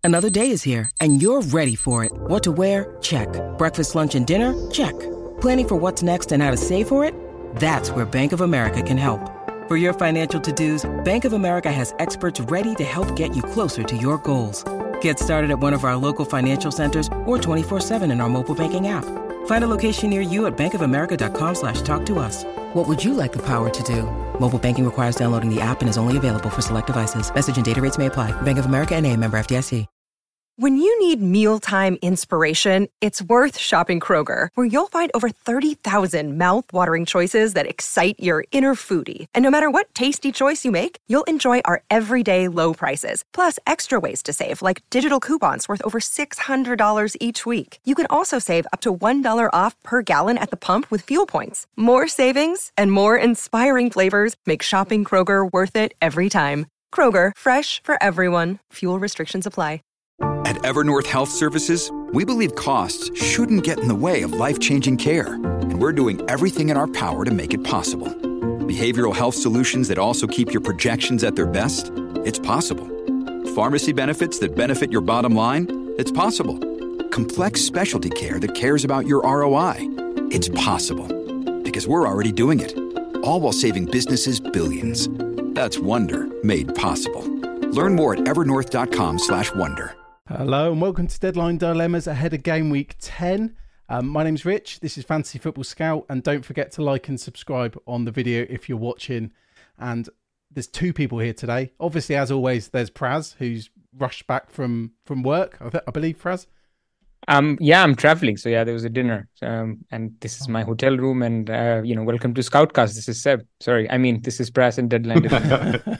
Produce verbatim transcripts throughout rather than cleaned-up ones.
Another day is here, and you're ready for it. What to wear? Check. Breakfast, lunch, and dinner? Check. Planning for what's next and how to save for it? That's where Bank of America can help. For your financial to-dos, Bank of America has experts ready to help get you closer to your goals. Get started at one of our local financial centers or twenty-four seven in our mobile banking app. Find a location near you at bankofamerica.com slash talk to us. What would you like the power to do? Mobile banking requires downloading the app and is only available for select devices. Message and data rates may apply. Bank of America N A, member F D I C. When you need mealtime inspiration, it's worth shopping Kroger, where you'll find over thirty thousand mouth-watering choices that excite your inner foodie. And no matter what tasty choice you make, you'll enjoy our everyday low prices, plus extra ways to save, like digital coupons worth over six hundred dollars each week. You can also save up to one dollar off per gallon at the pump with fuel points. More savings and more inspiring flavors make shopping Kroger worth it every time. Kroger, fresh for everyone. Fuel restrictions apply. At Evernorth Health Services, we believe costs shouldn't get in the way of life-changing care, and we're doing everything in our power to make it possible. Behavioral health solutions that also keep your projections at their best? It's possible. Pharmacy benefits that benefit your bottom line? It's possible. Complex specialty care that cares about your R O I? It's possible. Because we're already doing it. All while saving businesses billions. That's Wonder made possible. Learn more at evernorth.com slash wonder. Hello and welcome to Deadline Dilemmas ahead of game week ten. Um, my name's Rich, this is Fantasy Football Scout, and don't forget to like and subscribe on the video if you're watching. And there's two people here today. Obviously, as always, there's Praz, who's rushed back from, from work, I, th- I believe, Praz? Um, yeah, I'm traveling, so yeah, there was a dinner, um, and this is my hotel room, and uh, you know, welcome to Scoutcast. This is Seb. Sorry, I mean, this is Praz and Deadline Dilemmas.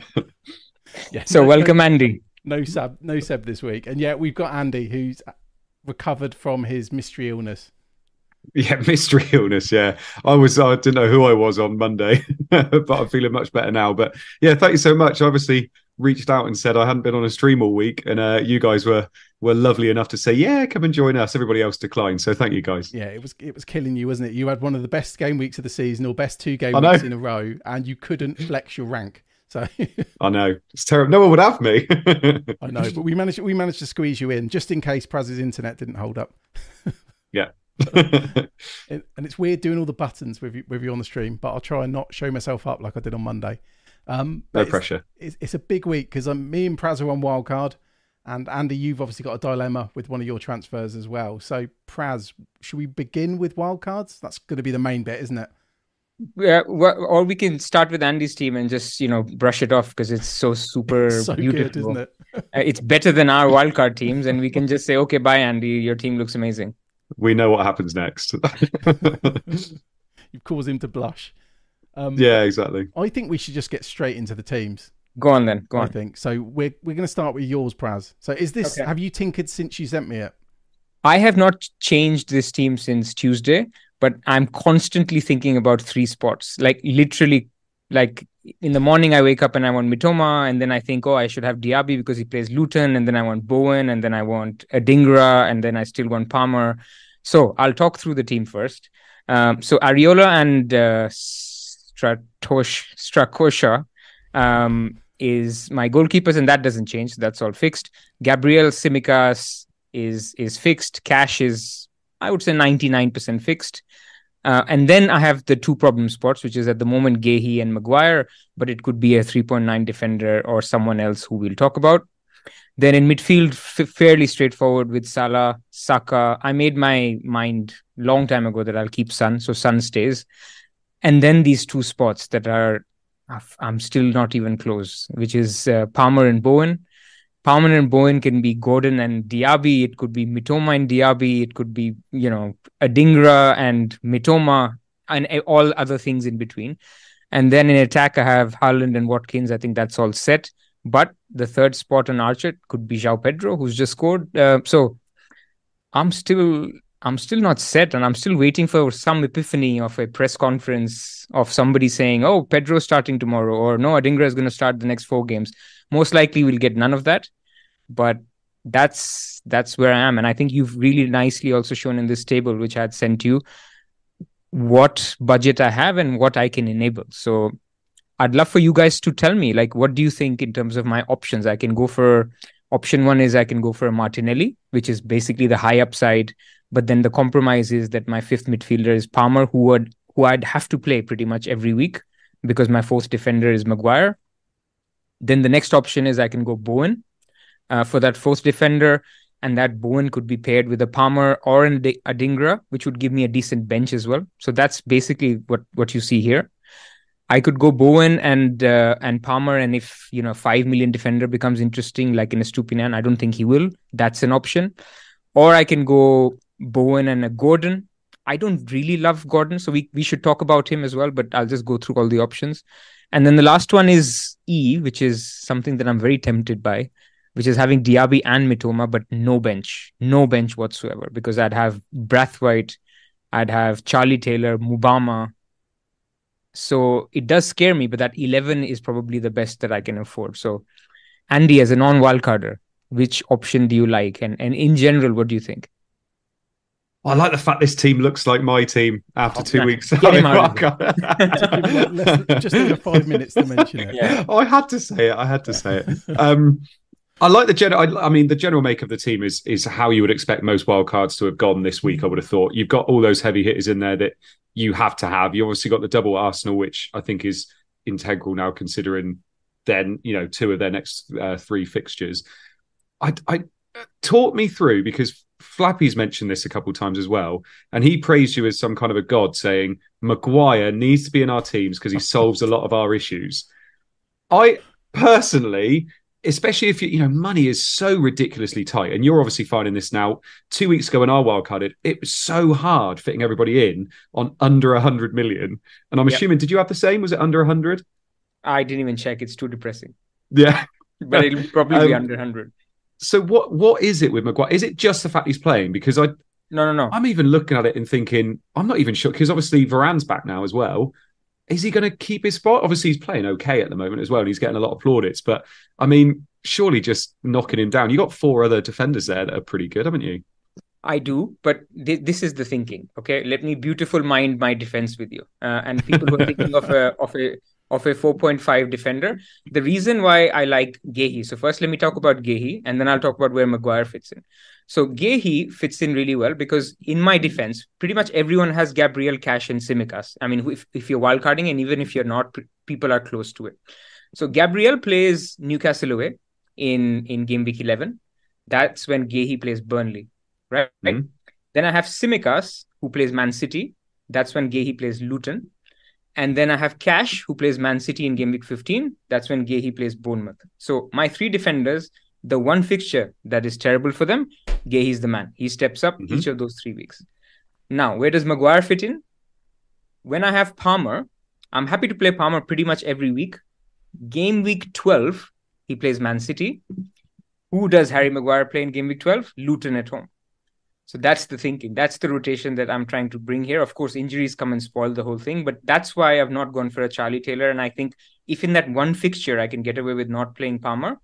yeah, so no, welcome, no, Andy. No Seb, no Seb this week, and yeah, we've got Andy who's recovered from his mystery illness. Yeah, mystery illness. Yeah, I was. I didn't know who I was on Monday, but I'm feeling much better now. But yeah, thank you so much. I obviously reached out and said I hadn't been on a stream all week, and uh, you guys were were lovely enough to say, yeah, come and join us. Everybody else declined, so thank you guys. Yeah, it was it was killing you, wasn't it? You had one of the best game weeks of the season, or best two game weeks in a row, and you couldn't flex your rank. So I know it's terrible. No one would have me. I know, but we managed we managed to squeeze you in just in case Praz's internet didn't hold up. Yeah. And it's weird doing all the buttons with you, with you on the stream, but I'll try and not show myself up like I did on Monday. Um, no it's, pressure. It's, it's a big week because um, me and Praz are on wildcard, and Andy, you've obviously got a dilemma with one of your transfers as well. So Praz, should we begin with wildcards? That's going to be the main bit, isn't it? Yeah, or we can start with Andy's team and just, you know, brush it off because it's so super it's so beautiful. Good, isn't it? uh, it's better than our wildcard teams, and we can just say, okay, bye, Andy. Your team looks amazing. We know what happens next. You've caused him to blush. Um, yeah, exactly. I think we should just get straight into the teams. Go on then. Go on. I think so. We're we're going to start with yours, Praz. So, is this? Okay. Have you tinkered since you sent me it? I have not changed this team since Tuesday, but I'm constantly thinking about three spots. Like literally, like in the morning, I wake up and I want Mitoma, and then I think, oh, I should have Diaby because he plays Luton, and then I want Bowen, and then I want Adingra, and then I still want Palmer. So I'll talk through the team first. Um, so Areola and uh, Stratosh, Strakosha um, is my goalkeepers, and that doesn't change. So that's all fixed. Gabriel Tsimikas is is fixed. Cash is, I would say, ninety-nine percent fixed. Uh, and then I have the two problem spots, which is at the moment Gehi and Maguire, but it could be a three point nine defender or someone else who we'll talk about. Then in midfield, f- fairly straightforward with Salah, Saka. I made my mind long time ago that I'll keep Son, so Son stays. And then these two spots that are, I'm still not even close, which is uh, Palmer and Bowen. Palmer and Bowen can be Gordon and Diaby. It could be Mitoma and Diaby. It could be, you know, Adingra and Mitoma and all other things in between. And then in attack, I have Haaland and Watkins. I think that's all set. But the third spot on Archer could be João Pedro, who's just scored. Uh, so I'm still I'm still not set, and I'm still waiting for some epiphany of a press conference of somebody saying, oh, Pedro's starting tomorrow, or no, Adingra is going to start the next four games. Most likely we'll get none of that, but that's that's where I am. And I think you've really nicely also shown in this table, which I had sent you, what budget I have and what I can enable. So I'd love for you guys to tell me, like, what do you think in terms of my options? I can go for Option one is I can go for a Martinelli, which is basically the high upside. But then the compromise is that my fifth midfielder is Palmer, who would who I'd have to play pretty much every week because my fourth defender is Maguire. Then the next option is I can go Bowen uh, for that fourth defender. And that Bowen could be paired with a Palmer or an Adingra, which would give me a decent bench as well. So that's basically what, what you see here. I could go Bowen and uh, and Palmer, and if you know five million defender becomes interesting, like in a Estupiñán, I don't think he will. That's an option. Or I can go Bowen and a Gordon. I don't really love Gordon, so we, we should talk about him as well, but I'll just go through all the options. And then the last one is E, which is something that I'm very tempted by, which is having Diaby and Mitoma, but no bench, no bench whatsoever, because I'd have Brathwaite, I'd have Charlie Taylor, Mubama. So it does scare me, but that eleven is probably the best that I can afford. So Andy, as a non-wildcarder, which option do you like? And, and in general, what do you think? I like the fact this team looks like my team after oh, two man. weeks. Get him out of it. Just under five minutes to mention it. Yeah. Oh, I had to say it. I had to say it. Um, I like the general. I, I mean, the general make of the team is is how you would expect most wildcards to have gone this week. I would have thought you've got all those heavy hitters in there that you have to have. You obviously got the double Arsenal, which I think is integral now, considering then you know two of their next uh, three fixtures. I, I talk me through, because Flappy's mentioned this a couple of times as well, and he praised you as some kind of a god, saying Maguire needs to be in our teams because he solves a lot of our issues. I personally, especially if you, you know, money is so ridiculously tight, and you're obviously finding this now. Two weeks ago in our wildcard, it, it was so hard fitting everybody in on under one hundred million. And I'm yep. assuming, did you have the same? Was it under one hundred? I didn't even check. It's too depressing. Yeah. But it'll probably um, be under one hundred. So what what is it with Maguire? Is it just the fact he's playing? Because I no no no. I'm even looking at it and thinking I'm not even sure, because obviously Varane's back now as well. Is he going to keep his spot? Obviously he's playing okay at the moment as well, and he's getting a lot of plaudits. But I mean, surely just knocking him down. You got four other defenders there that are pretty good, haven't you? I do, but th- this is the thinking. Okay, let me beautiful mind my defense with you. Uh, and people who are thinking of a of a of a four point five defender. The reason why I like Guehi. So first, let me talk about Guehi, and then I'll talk about where Maguire fits in. So Guehi fits in really well because in my defense, pretty much everyone has Gabriel, Cash, and Tsimikas. I mean, if, if you're wildcarding, and even if you're not, people are close to it. So Gabriel plays Newcastle away in, in game week eleven. That's when Guehi plays Burnley, right? Mm-hmm. Then I have Tsimikas, who plays Man City. That's when Guehi plays Luton. And then I have Cash, who plays Man City in game week fifteen. That's when Guehi plays Bournemouth. So my three defenders, the one fixture that is terrible for them, Guehi's the man. He steps up mm-hmm. each of those three weeks. Now, where does Maguire fit in? When I have Palmer, I'm happy to play Palmer pretty much every week. Game week twelve, he plays Man City. Who does Harry Maguire play in game week twelve? Luton at home. So that's the thinking. That's the rotation that I'm trying to bring here. Of course, injuries come and spoil the whole thing, but that's why I've not gone for a Charlie Taylor. And I think if in that one fixture I can get away with not playing Palmer,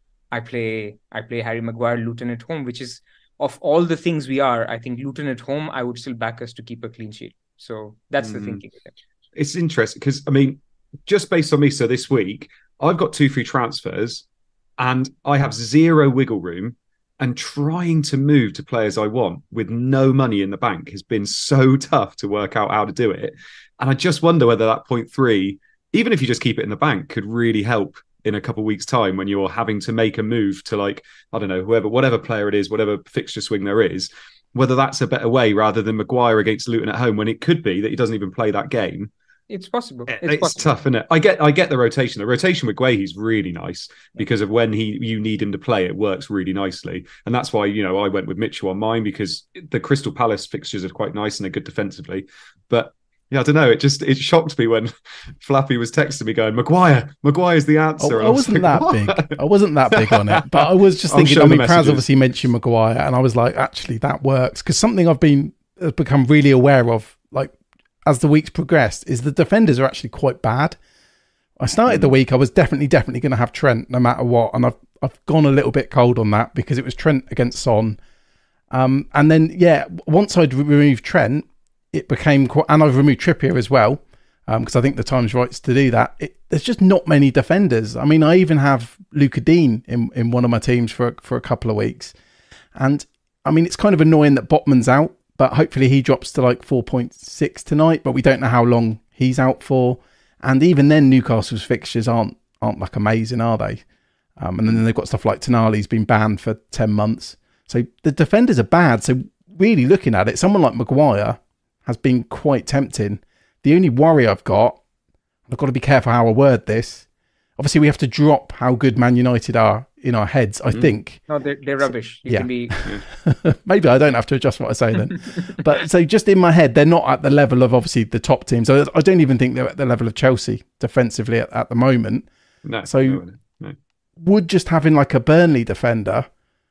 I play I play Harry Maguire, Luton at home, which is, of all the things we are, I think Luton at home, I would still back us to keep a clean sheet. So that's mm. the thinking. It's interesting because, I mean, just based on me, so this week, I've got two free transfers and I have zero wiggle room. And trying to move to players I want with no money in the bank has been so tough to work out how to do it. And I just wonder whether that point three, even if you just keep it in the bank, could really help in a couple of weeks' time when you're having to make a move to, like, I don't know, whoever, whatever player it is, whatever fixture swing there is, whether that's a better way rather than Maguire against Luton at home, when it could be that he doesn't even play that game. It's possible. It's, it's possible. tough, isn't it? I get I get the rotation. The rotation with Guehi's really nice because of when he you need him to play, it works really nicely. And that's why, you know, I went with Mitchell on mine, because the Crystal Palace fixtures are quite nice and they're good defensively. But yeah, I don't know. It just it shocked me when Flappy was texting me going, Maguire, Maguire's the answer. I, I wasn't like, that what? big. I wasn't that big on it. But I was just thinking, I mean, Praz obviously mentioned Maguire, and I was like, actually, that works. Because something I've been have become really aware of, like, as the weeks progressed, is the defenders are actually quite bad. I started mm. the week, I was definitely, definitely going to have Trent no matter what. And I've I've gone a little bit cold on that because it was Trent against Son. Um, and then, yeah, once I'd removed Trent, it became quite, and I've removed Trippier as well. because um, I think the time's right to do that. It, there's just not many defenders. I mean, I even have Luca Dean in, in one of my teams for, for a couple of weeks. And, I mean, it's kind of annoying that Botman's out, but hopefully he drops to like four point six tonight, but we don't know how long he's out for. And even then, Newcastle's fixtures aren't aren't like amazing, are they? Um, and then they've got stuff like Tonali's been banned for ten months. So the defenders are bad. So really looking at it, someone like Maguire has been quite tempting. The only worry I've got, I've got to be careful how I word this. Obviously, we have to drop how good Man United are in our heads, I mm. think. No, they're, they're rubbish. You yeah. can be... Maybe I don't have to adjust what I say then. But so just in my head, they're not at the level of obviously the top teams. So I don't even think they're at the level of Chelsea defensively at, at the moment. No. So no, no. would just having like a Burnley defender,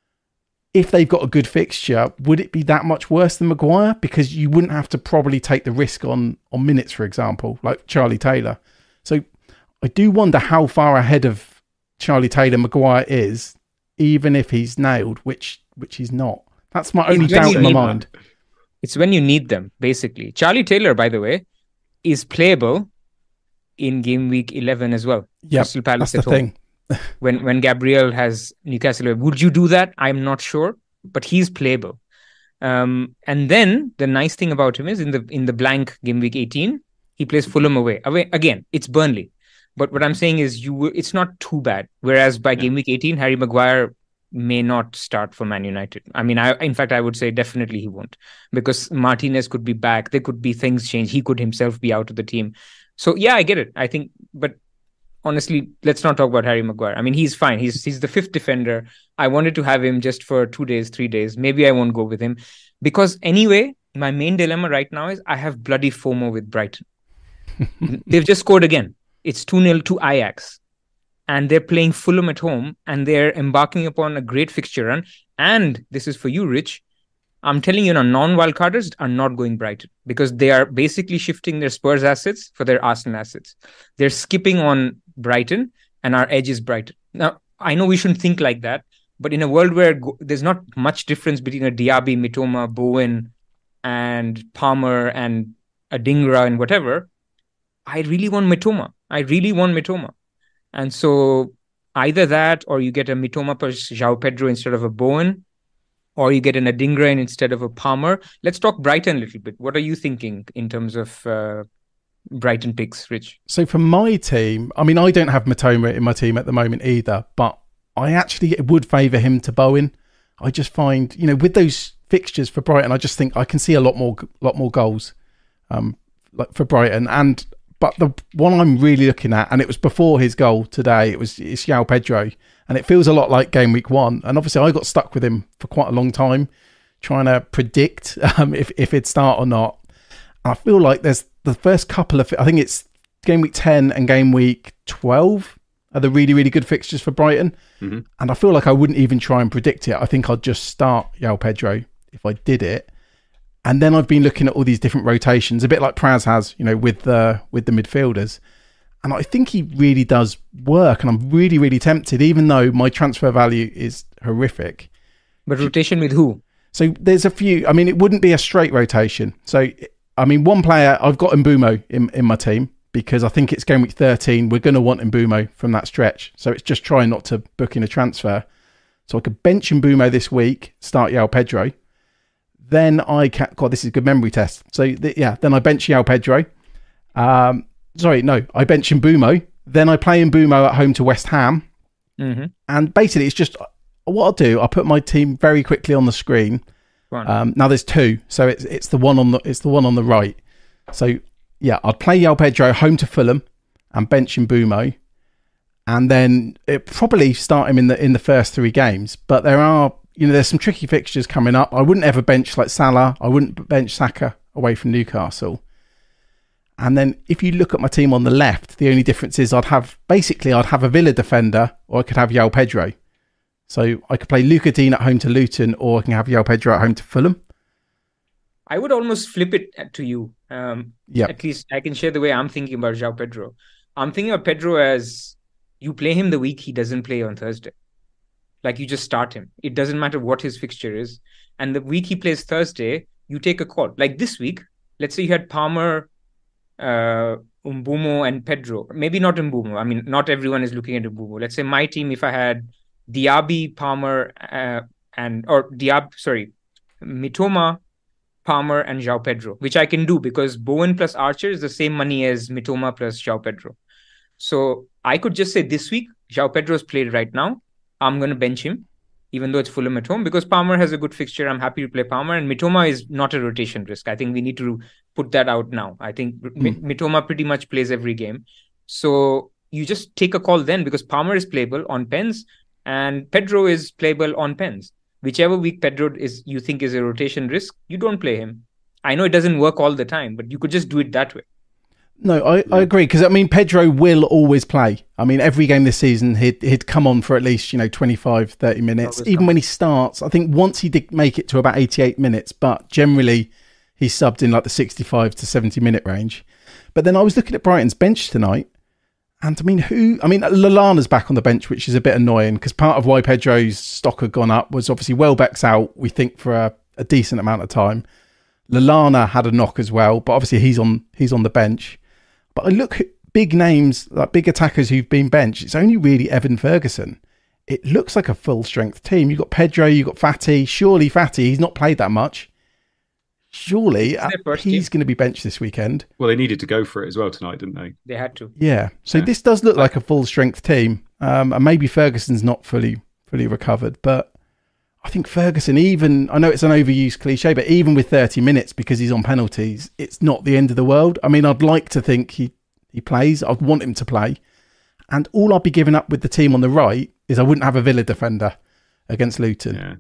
if they've got a good fixture, would it be that much worse than Maguire? Because you wouldn't have to probably take the risk on, on minutes, for example, like Charlie Taylor. So I do wonder how far ahead of Charlie Taylor Maguire is, even if he's nailed, which which he's not. That's my only doubt in my mind. Them. It's when you need them, basically. Charlie Taylor, by the way, is playable in game week eleven as well. Yeah, that's the thing. when when Gabriel has Newcastle, would you do that? I'm not sure, but he's playable. Um, and then the nice thing about him is in the in the blank game week eighteen, he plays Fulham away. Away again, it's Burnley. But what I'm saying is, you it's not too bad. Whereas by yeah. game week eighteen, Harry Maguire may not start for Man United. I mean, I in fact, I would say definitely he won't, because Martinez could be back. There could be things change. He could himself be out of the team. So yeah, I get it. I think, but honestly, let's not talk about Harry Maguire. I mean, he's fine. He's he's the fifth defender. I wanted to have him just for two days, three days. Maybe I won't go with him, because anyway, my main dilemma right now is I have bloody FOMO with Brighton. They've just scored again. It's two nil to Ajax, and they're playing Fulham at home, and they're embarking upon a great fixture run. And this is for you, Rich. I'm telling you, non-wildcarders are not going Brighton, because they are basically shifting their Spurs assets for their Arsenal assets. They're skipping on Brighton, and our edge is Brighton. Now, I know we shouldn't think like that, but in a world where go- there's not much difference between a Diaby, Mitoma, Bowen, and Palmer, and a Dingra, and whatever, I really want Mitoma. I really want Mitoma. And so either that, or you get a Mitoma plus João Pedro instead of a Bowen, or you get an Adingra instead of a Palmer. Let's talk Brighton a little bit. What are you thinking in terms of uh, Brighton picks, Rich? So for my team, I mean, I don't have Mitoma in my team at the moment either, but I actually would favour him to Bowen. I just find, you know, with those fixtures for Brighton, I just think I can see a lot more, lot more goals um, like for Brighton. And But the one I'm really looking at, and it was before his goal today, it was it's João Pedro, and it feels a lot like game week one. And obviously, I got stuck with him for quite a long time, trying to predict um, if if he'd start or not. And I feel like there's the first couple of, I think it's game week ten and game week twelve are the really really good fixtures for Brighton. Mm-hmm. And I feel like I wouldn't even try and predict it. I think I'd just start João Pedro if I did it. And then I've been looking at all these different rotations, a bit like Praz has, you know, with the with the midfielders. And I think he really does work. And I'm really, really tempted, even though my transfer value is horrific. But rotation with who? So there's a few. I mean, it wouldn't be a straight rotation. So, I mean, one player, I've got Mbumo in, in my team, because I think it's game week thirteen. We're going to want Mbumo from that stretch. So it's just trying not to book in a transfer. So I could bench Mbumo this week, start João Pedro. Then I can, God, this is a good memory test. So the, yeah, then I bench João Pedro. Um, sorry, no, I bench Mbumo. Then I play Mbumo at home to West Ham. Mm-hmm. And basically it's just, what I'll do, I'll put my team very quickly on the screen. Um, now there's two. So it's it's the one on the it's the one on the right. So yeah, I'd play João Pedro home to Fulham and bench Mbumo. And then it probably start him in the in the first three games. But there are, you know, there's some tricky fixtures coming up. I wouldn't ever bench like Salah. I wouldn't bench Saka away from Newcastle. And then if you look at my team on the left, the only difference is I'd have, basically I'd have a Villa defender, or I could have João Pedro. So I could play Luca Dean at home to Luton, or I can have João Pedro at home to Fulham. I would almost flip it to you. Um, yep. At least I can share the way I'm thinking about João Pedro. I'm thinking of Pedro as you play him the week he doesn't play on Thursday. Like, you just start him. It doesn't matter what his fixture is. And the week he plays Thursday, you take a call. Like this week, let's say you had Palmer, uh, Mbeumo and Pedro. Maybe not Mbeumo. I mean, not everyone is looking at Mbeumo. Let's say my team, if I had Diaby, Palmer, uh, and or Diab, sorry, Mitoma, Palmer, and João Pedro, which I can do because Bowen plus Archer is the same money as Mitoma plus João Pedro. So I could just say this week, João Pedro's played right now. I'm going to bench him, even though it's Fulham at home, because Palmer has a good fixture. I'm happy to play Palmer, and Mitoma is not a rotation risk. I think we need to put that out now. I think mm. Mitoma pretty much plays every game. So you just take a call then, because Palmer is playable on pens and Pedro is playable on pens. Whichever week Pedro is you think is a rotation risk, you don't play him. I know it doesn't work all the time, but you could just do it that way. No, I, I agree, because I mean Pedro will always play. I mean every game this season he'd he'd come on for at least, you know, twenty-five, thirty minutes. Even when he starts, I think once he did make it to about eighty-eight minutes, but generally he's subbed in like the sixty-five to seventy minute range. But then I was looking at Brighton's bench tonight, and I mean who? I mean Lallana's back on the bench, which is a bit annoying because part of why Pedro's stock had gone up was obviously Welbeck's out. We think for a, a decent amount of time. Lallana had a knock as well, but obviously he's on he's on the bench. But I look at big names, like big attackers who've been benched. It's only really Evan Ferguson. It looks like a full strength team. You've got Pedro, you've got Fati. Surely Fati, he's not played that much. Surely uh, he's going to be benched this weekend. Well, they needed to go for it as well tonight, didn't they? They had to. Yeah. So yeah. This does look like a full strength team. Um, and maybe Ferguson's not fully fully recovered. But I think Ferguson, even, I know it's an overused cliche, but even with thirty minutes because he's on penalties, it's not the end of the world. I mean, I'd like to think he, he plays. I'd want him to play. And all I'd be giving up with the team on the right is I wouldn't have a Villa defender against Luton. Yeah.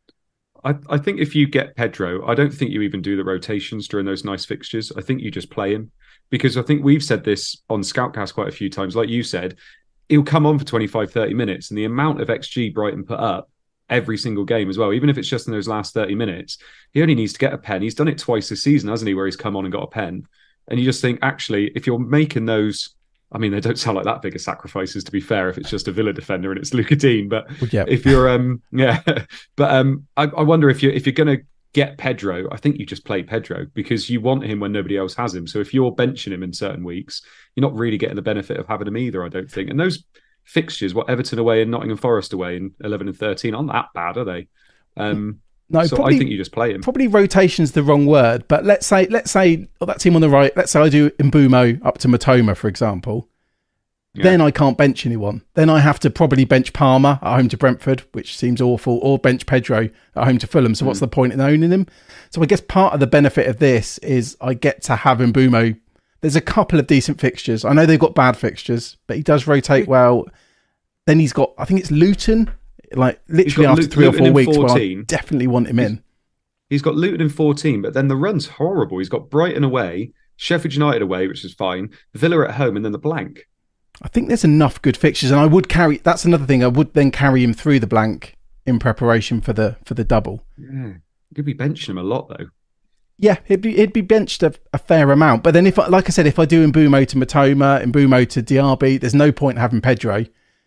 I, I think if you get Pedro, I don't think you even do the rotations during those nice fixtures. I think you just play him. Because I think we've said this on Scoutcast quite a few times. Like you said, he'll come on for twenty-five, thirty minutes. And the amount of X G Brighton put up every single game as well, even if it's just in those last thirty minutes, he only needs to get a pen. He's done it twice this season, hasn't he, where he's come on and got a pen. And you just think, actually, if you're making those, I mean, they don't sound like that big of sacrifices, to be fair, if it's just a Villa defender and it's Lucas Digne. But yeah. if you're, um, yeah, but um, I, I wonder if you're, if you're going to get Pedro, I think you just play Pedro because you want him when nobody else has him. So if you're benching him in certain weeks, you're not really getting the benefit of having him either, I don't think. And those fixtures, what Everton away and Nottingham Forest away in eleven and thirteen, aren't that bad, are they? Um, no, so probably, I think you just play him. Probably rotation's the wrong word, but let's say let's say oh, that team on the right, let's say I do Mbeumo up to Mitoma, for example. Yeah. Then I can't bench anyone. Then I have to probably bench Palmer at home to Brentford, which seems awful, or bench Pedro at home to Fulham. So mm. what's the point in owning him? So I guess part of the benefit of this is I get to have Mbeumo. There's a couple of decent fixtures. I know they've got bad fixtures, but he does rotate well. Then he's got, I think it's Luton, like literally after Luton, three or four weeks, where I definitely want him he's, in. He's got Luton in fourteen, but then the run's horrible. He's got Brighton away, Sheffield United away, which is fine, Villa at home, and then the blank. I think there's enough good fixtures, and I would carry, that's another thing, I would then carry him through the blank in preparation for the for the double. Yeah, you'd be benching him a lot, though. Yeah, he'd be, he'd be benched a, a fair amount. But then, if I, like I said, if I do Mbeumo to Mitoma, Mbeumo to Diaby, there's no point having Pedro.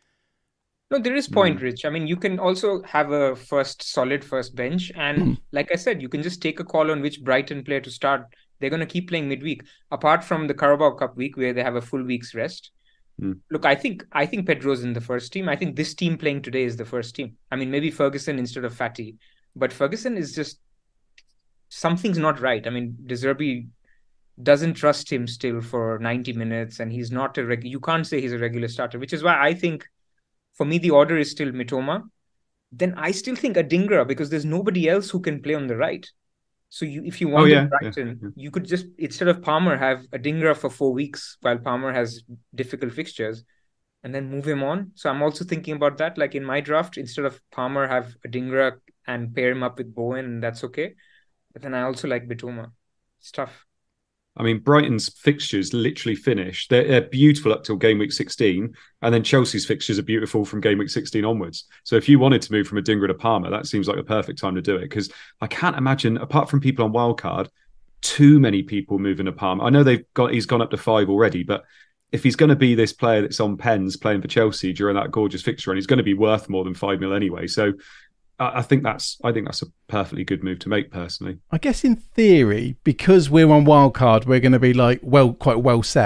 No, there is point, Rich. I mean, you can also have a first solid first bench. And mm. like I said, you can just take a call on which Brighton player to start. They're going to keep playing midweek, apart from the Carabao Cup week where they have a full week's rest. Mm. Look, I think I think Pedro's in the first team. I think this team playing today is the first team. I mean, maybe Ferguson instead of Fati. But Ferguson is just... something's not right. I mean, De Zerbi doesn't trust him still for ninety minutes, and he's not a reg- you can't say he's a regular starter, which is why I think for me the order is still Mitoma. Then I still think Adingra, because there's nobody else who can play on the right. So you, if you want oh, yeah, Brighton, yeah, yeah. you could just, instead of Palmer, have Adingra for four weeks while Palmer has difficult fixtures, and then move him on. So I'm also thinking about that. Like in my draft, instead of Palmer, have Adingra and pair him up with Bowen, and that's okay. But then I also like Mitoma. It's tough. I mean, Brighton's fixtures literally finish. They're, they're beautiful up till game week sixteen, and then Chelsea's fixtures are beautiful from game week sixteen onwards. So if you wanted to move from Adingra to Palmer, that seems like a perfect time to do it, because I can't imagine, apart from people on wildcard, too many people moving to Palmer. I know they've got he's gone up to five already, but if he's going to be this player that's on pens playing for Chelsea during that gorgeous fixture run, he's going to be worth more than five mil anyway. So I think that's I think that's a perfectly good move to make, personally. I guess in theory, because we're on wildcard, we're going to be like well, quite well set.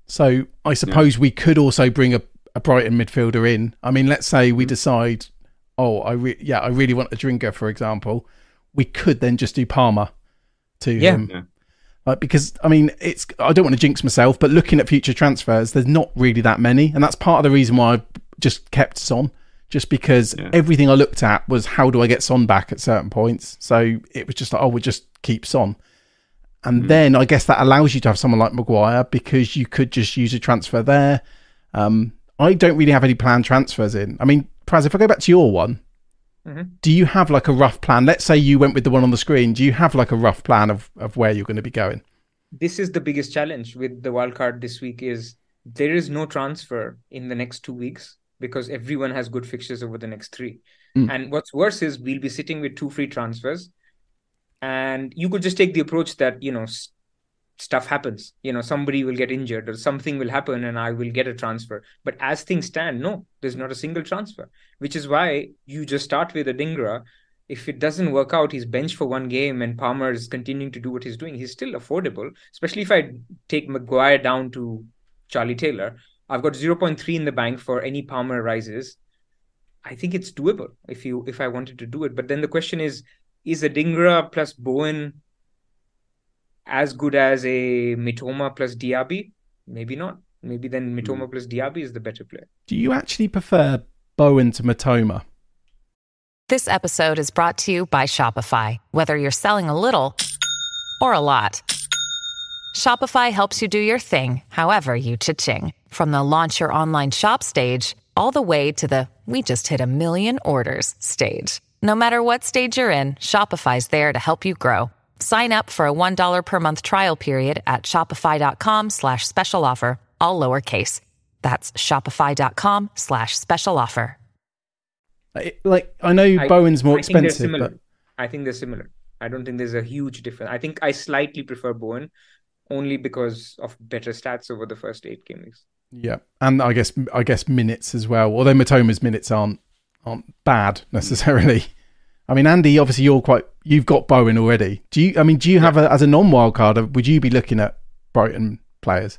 So I suppose yeah. we could also bring a, a Brighton midfielder in. I mean, let's say we decide, oh, I re- yeah, I really want a drinker, for example. We could then just do Palmer to yeah. him. Yeah. Like, because, I mean, it's I don't want to jinx myself, but looking at future transfers, there's not really that many. And that's part of the reason why I just kept Son. Just because yeah. everything I looked at was how do I get Son back at certain points. So it was just like, oh, we'll just keep Son. And mm. then I guess that allows you to have someone like Maguire because you could just use a transfer there. Um, I don't really have any planned transfers in. I mean, Praz, if I go back to your one, mm-hmm. do you have like a rough plan? Let's say you went with the one on the screen. Do you have like a rough plan of, of where you're going to be going? This is the biggest challenge with the wildcard this week is there is no transfer in the next two weeks because everyone has good fixtures over the next three. Mm. And what's worse is we'll be sitting with two free transfers. And you could just take the approach that, you know, s- stuff happens. You know, somebody will get injured or something will happen and I will get a transfer. But as things stand, no, there's not a single transfer, which is why you just start with Adingra. If it doesn't work out, he's benched for one game and Palmer is continuing to do what he's doing. He's still affordable, especially if I take Maguire down to Charlie Taylor. I've got zero point three in the bank for any Palmer rises. I think it's doable if you if I wanted to do it. But then the question is, is Adingra plus Bowen as good as a Mitoma plus Diaby? Maybe not. Maybe then Mitoma mm. plus Diaby is the better player. Do you actually prefer Bowen to Mitoma? This episode is brought to you by Shopify. Whether you're selling a little or a lot, Shopify helps you do your thing, however you cha-ching. From the launch your online shop stage, all the way to the we just hit a million orders stage. No matter what stage you're in, Shopify's there to help you grow. Sign up for a one dollar per month trial period at shopify.com slash special offer, all lowercase. That's shopify.com slash special offer. Like, I know I, Bowen's more I expensive, but... I think they're similar. I don't think there's a huge difference. I think I slightly prefer Bowen only because of better stats over the first eight game weeks. Yeah, and I guess I guess minutes as well. Although Mitoma's minutes aren't aren't bad necessarily. I mean, Andy, obviously you're quite you've got Bowen already. Do you? I mean, do you have a as a non-wild card? Would you be looking at Brighton players?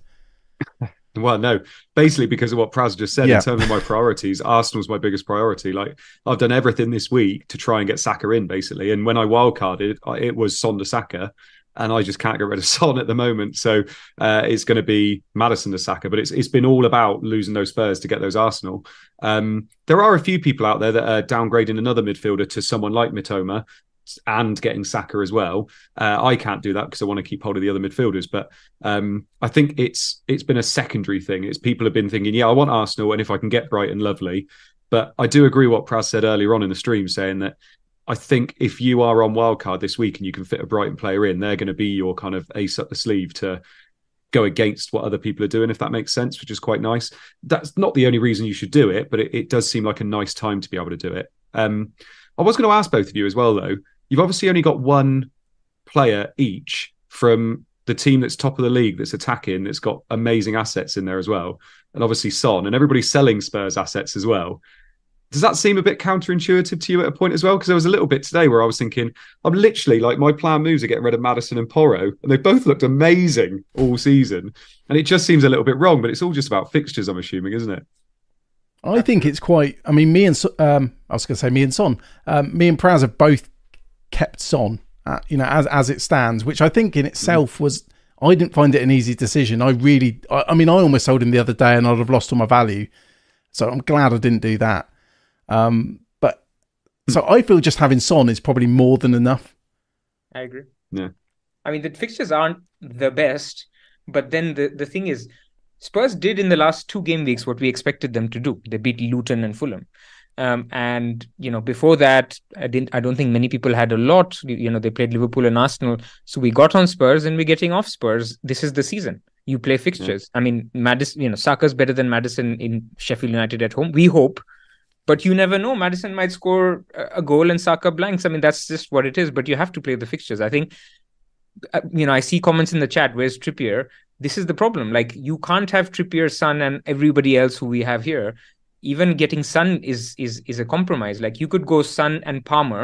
Well, no. Basically, because of what Praz just said, yeah. in terms of my priorities, Arsenal's my biggest priority. Like, I've done everything this week to try and get Saka in, basically. And when I wildcarded, it was Son to Saka. And I just can't get rid of Son at the moment. So uh, it's going to be Maddison to Saka. But it's it's been all about losing those Spurs to get those Arsenal. Um, there are a few people out there that are downgrading another midfielder to someone like Mitoma and getting Saka as well. Uh, I can't do that because I want to keep hold of the other midfielders. But um, I think it's it's been a secondary thing. It's people have been thinking, yeah, I want Arsenal. And if I can get Brighton, lovely. But I do agree what Praz said earlier on in the stream, saying that I think if you are on wildcard this week and you can fit a Brighton player in, they're going to be your kind of ace up the sleeve to go against what other people are doing, if that makes sense, which is quite nice. That's not the only reason you should do it, but it, it does seem like a nice time to be able to do it. Um, I was going to ask both of you as well, though. You've obviously only got one player each from the team that's top of the league that's attacking, that's got amazing assets in there as well. And obviously Son, and everybody's selling Spurs assets as well. Does that seem a bit counterintuitive to you at a point as well? Because there was a little bit today where I was thinking, I'm literally like, my plan moves are getting rid of Maddison and Porro, and they both looked amazing all season. And it just seems a little bit wrong, but it's all just about fixtures, I'm assuming, isn't it? I think it's quite, I mean, me and, um, I was going to say me and Son, um, me and Praz have both kept Son, uh, you know, as as it stands, which I think in itself was, I didn't find it an easy decision. I really, I, I mean, I almost sold him the other day and I'd have lost all my value. So I'm glad I didn't do that. Um, but so I feel just having Son is probably more than enough. I agree. Yeah. I mean, the fixtures aren't the best, but then the, the thing is, Spurs did in the last two game weeks what we expected them to do. They beat Luton and Fulham. Um, and, you know, before that, I didn't, I don't think many people had a lot. You know, they played Liverpool and Arsenal. So we got on Spurs and we're getting off Spurs. This is the season. You play fixtures. Yeah. I mean, Maddison, you know, Saka's better than Maddison in Sheffield United at home. We hope. But you never know. Maddison might score a goal and Saka blanks. I mean, that's just what it is. But you have to play the fixtures. I think, you know, I see comments in the chat, where's Trippier? This is the problem. Like, you can't have Trippier, Son, and everybody else who we have here. Even getting Son is is is a compromise. Like, you could go Son and Palmer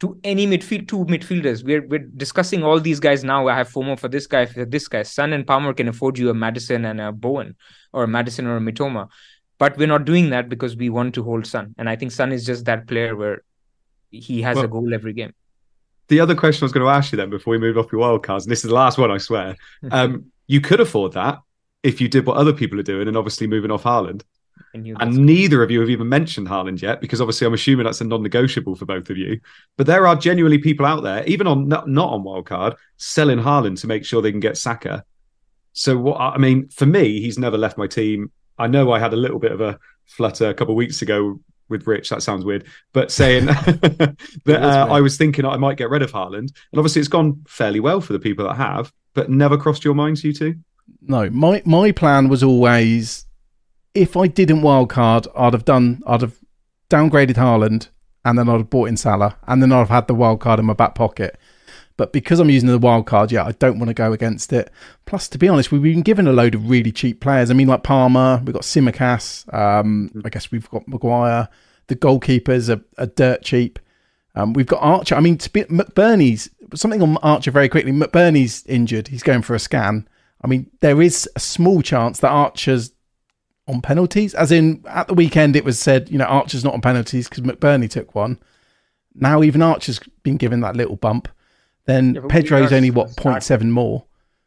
to any midfield, two midfielders. We're we're discussing all these guys now. I have FOMO for this guy, for this guy. Son and Palmer can afford you a Maddison and a Bowen, or a Maddison or a Mitoma. But we're not doing that because we want to hold Son. And I think Son is just that player where he has well, a goal every game. The other question I was going to ask you then before we move off your wild cards, and this is the last one, I swear. um, you could afford that if you did what other people are doing and obviously moving off Haaland. And, and neither of you have even mentioned Haaland yet, because obviously I'm assuming that's a non-negotiable for both of you. But there are genuinely people out there, even on not, not on wildcard, selling Haaland to make sure they can get Saka. So what I mean, for me, he's never left my team. I know I had a little bit of a flutter a couple of weeks ago with Rich. That sounds weird, but saying that uh, I was thinking I might get rid of Haaland, and obviously it's gone fairly well for the people that have. But never crossed your minds, you two? No, my my plan was always, if I didn't wildcard, I'd have done, I'd have downgraded Haaland, and then I'd have bought in Salah, and then I'd have had the wildcard in my back pocket. But because I'm using the wildcard, yeah, I don't want to go against it. Plus, to be honest, we've been given a load of really cheap players. I mean, like Palmer, we've got Tsimikas, um, I guess we've got Maguire. The goalkeepers are, are dirt cheap. Um, we've got Archer. I mean, to be, McBurney's, something on Archer very quickly. McBurney's injured. He's going for a scan. I mean, there is a small chance that Archer's on penalties. As in, at the weekend, it was said, you know, Archer's not on penalties because McBurney took one. Now, even Archer's been given that little bump. Then yeah, Pedro's only, what, zero point seven more?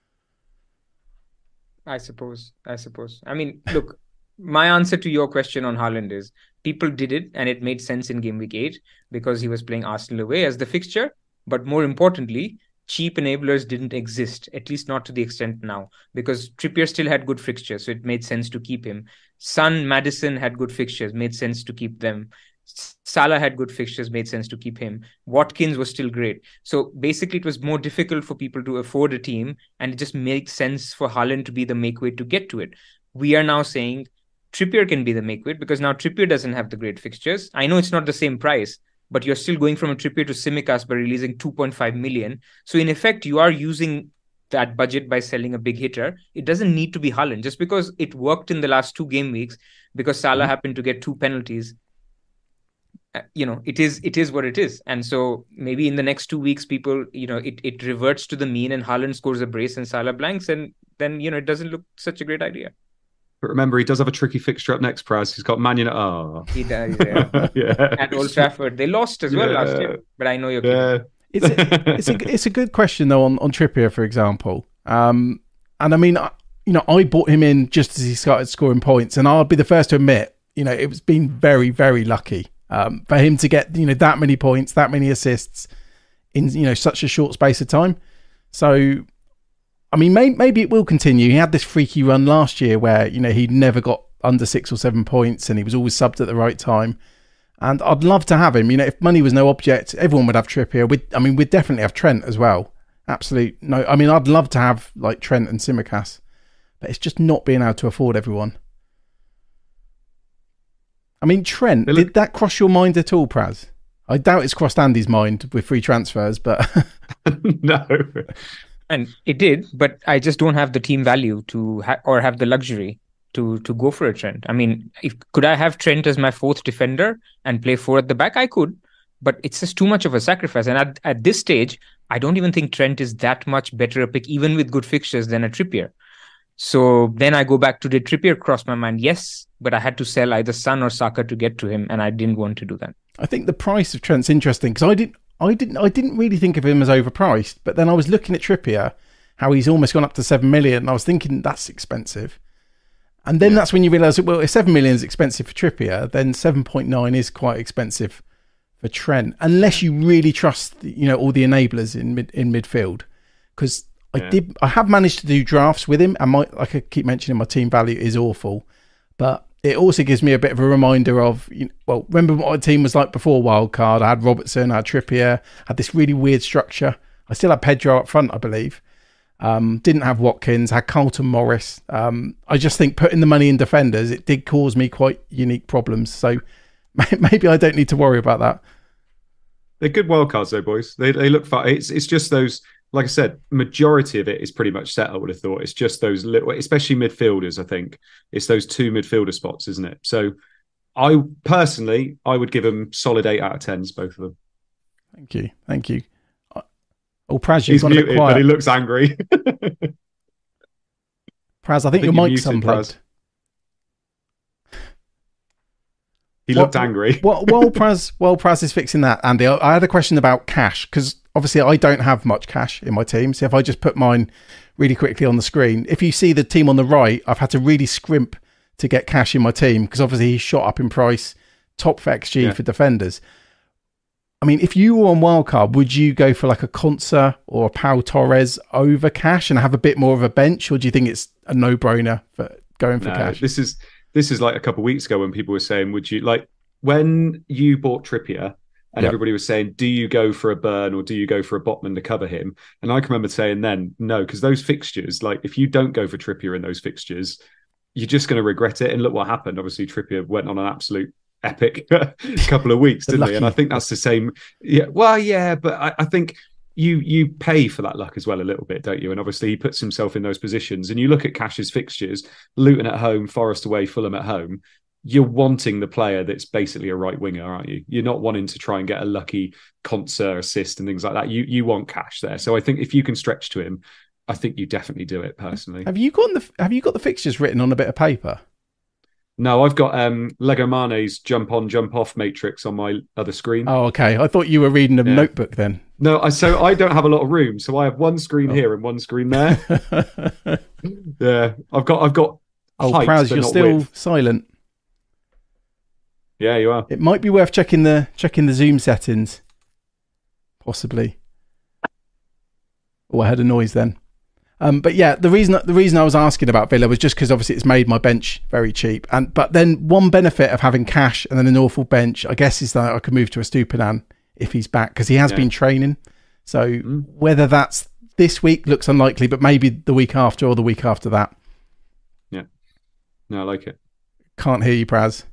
I suppose. I suppose. I mean, look, my answer to your question on Haaland is people did it and it made sense in game week eight because he was playing Arsenal away as the fixture. But more importantly, cheap enablers didn't exist, at least not to the extent now, because Trippier still had good fixtures, so it made sense to keep him. Son, Maddison had good fixtures, made sense to keep them. Salah had good fixtures, made sense to keep him. Watkins was still great. So basically it was more difficult for people to afford a team, and it just made sense for Haaland to be the make weight to get to it. We are now saying Trippier can be the make weight because now Trippier doesn't have the great fixtures. I know it's not the same price, but you're still going from a Trippier to Tsimikas by releasing two point five million. So in effect, you are using that budget by selling a big hitter. It doesn't need to be Haaland. Just because it worked in the last two game weeks, because Salah mm-hmm. happened to get two penalties, you know, it is it is what it is. And so maybe in the next two weeks, people, you know, it, it reverts to the mean and Haaland scores a brace and Salah blanks. And then, you know, it doesn't look such a great idea. But remember, he does have a tricky fixture up next, Praz. He's got Man United. Oh. He does, yeah. yeah. At Old Trafford. They lost as well yeah. last year, but I know you're yeah. It's a, it's, a, it's a good question, though, on, on Trippier, for example. Um, and I mean, you know, I bought him in just as he started scoring points, and I'll be the first to admit, you know, it was been very, very lucky um, for him to get, you know, that many points, that many assists in, you know, such a short space of time. So, I mean, may, maybe it will continue. He had this freaky run last year where, you know, he never got under six or seven points and he was always subbed at the right time. And I'd love to have him. You know, if money was no object, everyone would have Trippier. We'd, I mean, we'd definitely have Trent as well. Absolutely. No, I mean, I'd love to have like Trent and Tsimikas, but it's just not being able to afford everyone. I mean, Trent, look- did that cross your mind at all, Praz? I doubt it's crossed Andy's mind with free transfers, but... No. And it did, but I just don't have the team value to ha- or have the luxury to to go for a Trent. I mean, if, could I have Trent as my fourth defender and play four at the back? I could, but it's just too much of a sacrifice. And at, at this stage, I don't even think Trent is that much better a pick, even with good fixtures, than a Trippier. So then I go back to, did Trippier cross my mind? Yes, but I had to sell either Son or Saka to get to him, and I didn't want to do that. I think the price of Trent's interesting because I didn't. I didn't I didn't really think of him as overpriced, but then I was looking at Trippier, how he's almost gone up to seven million, and I was thinking that's expensive. And then yeah. that's when you realise, well, if seven million is expensive for Trippier, then seven point nine is quite expensive for Trent, unless you really trust, you know, all the enablers in mid, in midfield. Because I yeah. did, I have managed to do drafts with him, and my, like I keep mentioning, my team value is awful, but it also gives me a bit of a reminder of, you know, well, remember what my team was like before Wildcard? I had Robertson, I had Trippier, had this really weird structure. I still had Pedro up front, I believe. Um, didn't have Watkins, had Carlton Morris. Um, I just think putting the money in defenders, it did cause me quite unique problems. So maybe I don't need to worry about that. They're good wildcards though, boys. They they look fun. It's, it's just those... Like I said, majority of it is pretty much set, I would have thought. It's just those little, especially midfielders, I think. It's those two midfielder spots, isn't it? So I personally, I would give them solid eight out of tens, both of them. Thank you. Thank you. Oh, Praz, you've He's gone a bit muted, quiet. but he looks angry. Praz, I think, I think your you're mic's muted, unplugged. He While- looked angry. While, while, Praz, while Praz is fixing that, Andy, I, I had a question about cash, because obviously I don't have much cash in my team. So if I just put mine really quickly on the screen, if you see the team on the right, I've had to really scrimp to get cash in my team, because obviously he's shot up in price, top for X G Yeah. for defenders. I mean, if you were on wildcard, would you go for like a Konsa or a Pau Torres over cash and have a bit more of a bench, or do you think it's a no-brainer for going for No, cash? this is this is like a couple of weeks ago when people were saying, would you like when you bought Trippier and Yep. everybody was saying, do you go for a Burn or do you go for a Botman to cover him? And I can remember saying then, no, because those fixtures, like if you don't go for Trippier in those fixtures, you're just going to regret it. And look what happened. Obviously, Trippier went on an absolute epic couple of weeks, didn't he? And I think that's the same. Yeah, well, yeah, but I, I think you you pay for that luck as well a little bit, don't you? And obviously he puts himself in those positions. And you look at Cash's fixtures: Luton at home, Forest away, Fulham at home. You're wanting the player that's basically a right winger, aren't you? You're not wanting to try and get a lucky Konsa assist and things like that. You you want Cash there. So I think if you can stretch to him, I think you definitely do it personally. Have you got the Have you got the fixtures written on a bit of paper? No, I've got um, Lego Mane's jump on, jump off matrix on my other screen. Oh, okay. I thought you were reading a Yeah. notebook then. No, I so I don't have a lot of room, so I have one screen Oh. here and one screen there. Yeah, I've got I've got. Oh, height, Praz, but you're not still width. silent. Yeah, you are. It might be worth checking the checking the Zoom settings, possibly. Oh, I heard a noise then. Um, but yeah, the reason the reason I was asking about Villa was just because obviously it's made my bench very cheap. And but then one benefit of having Cash and then an awful bench, I guess, is that I could move to a Stupinan if he's back, because he has Yeah. been training. So Mm. whether that's this week looks unlikely, but maybe the week after or the week after that. Yeah, no, I like it. Can't hear you, Praz.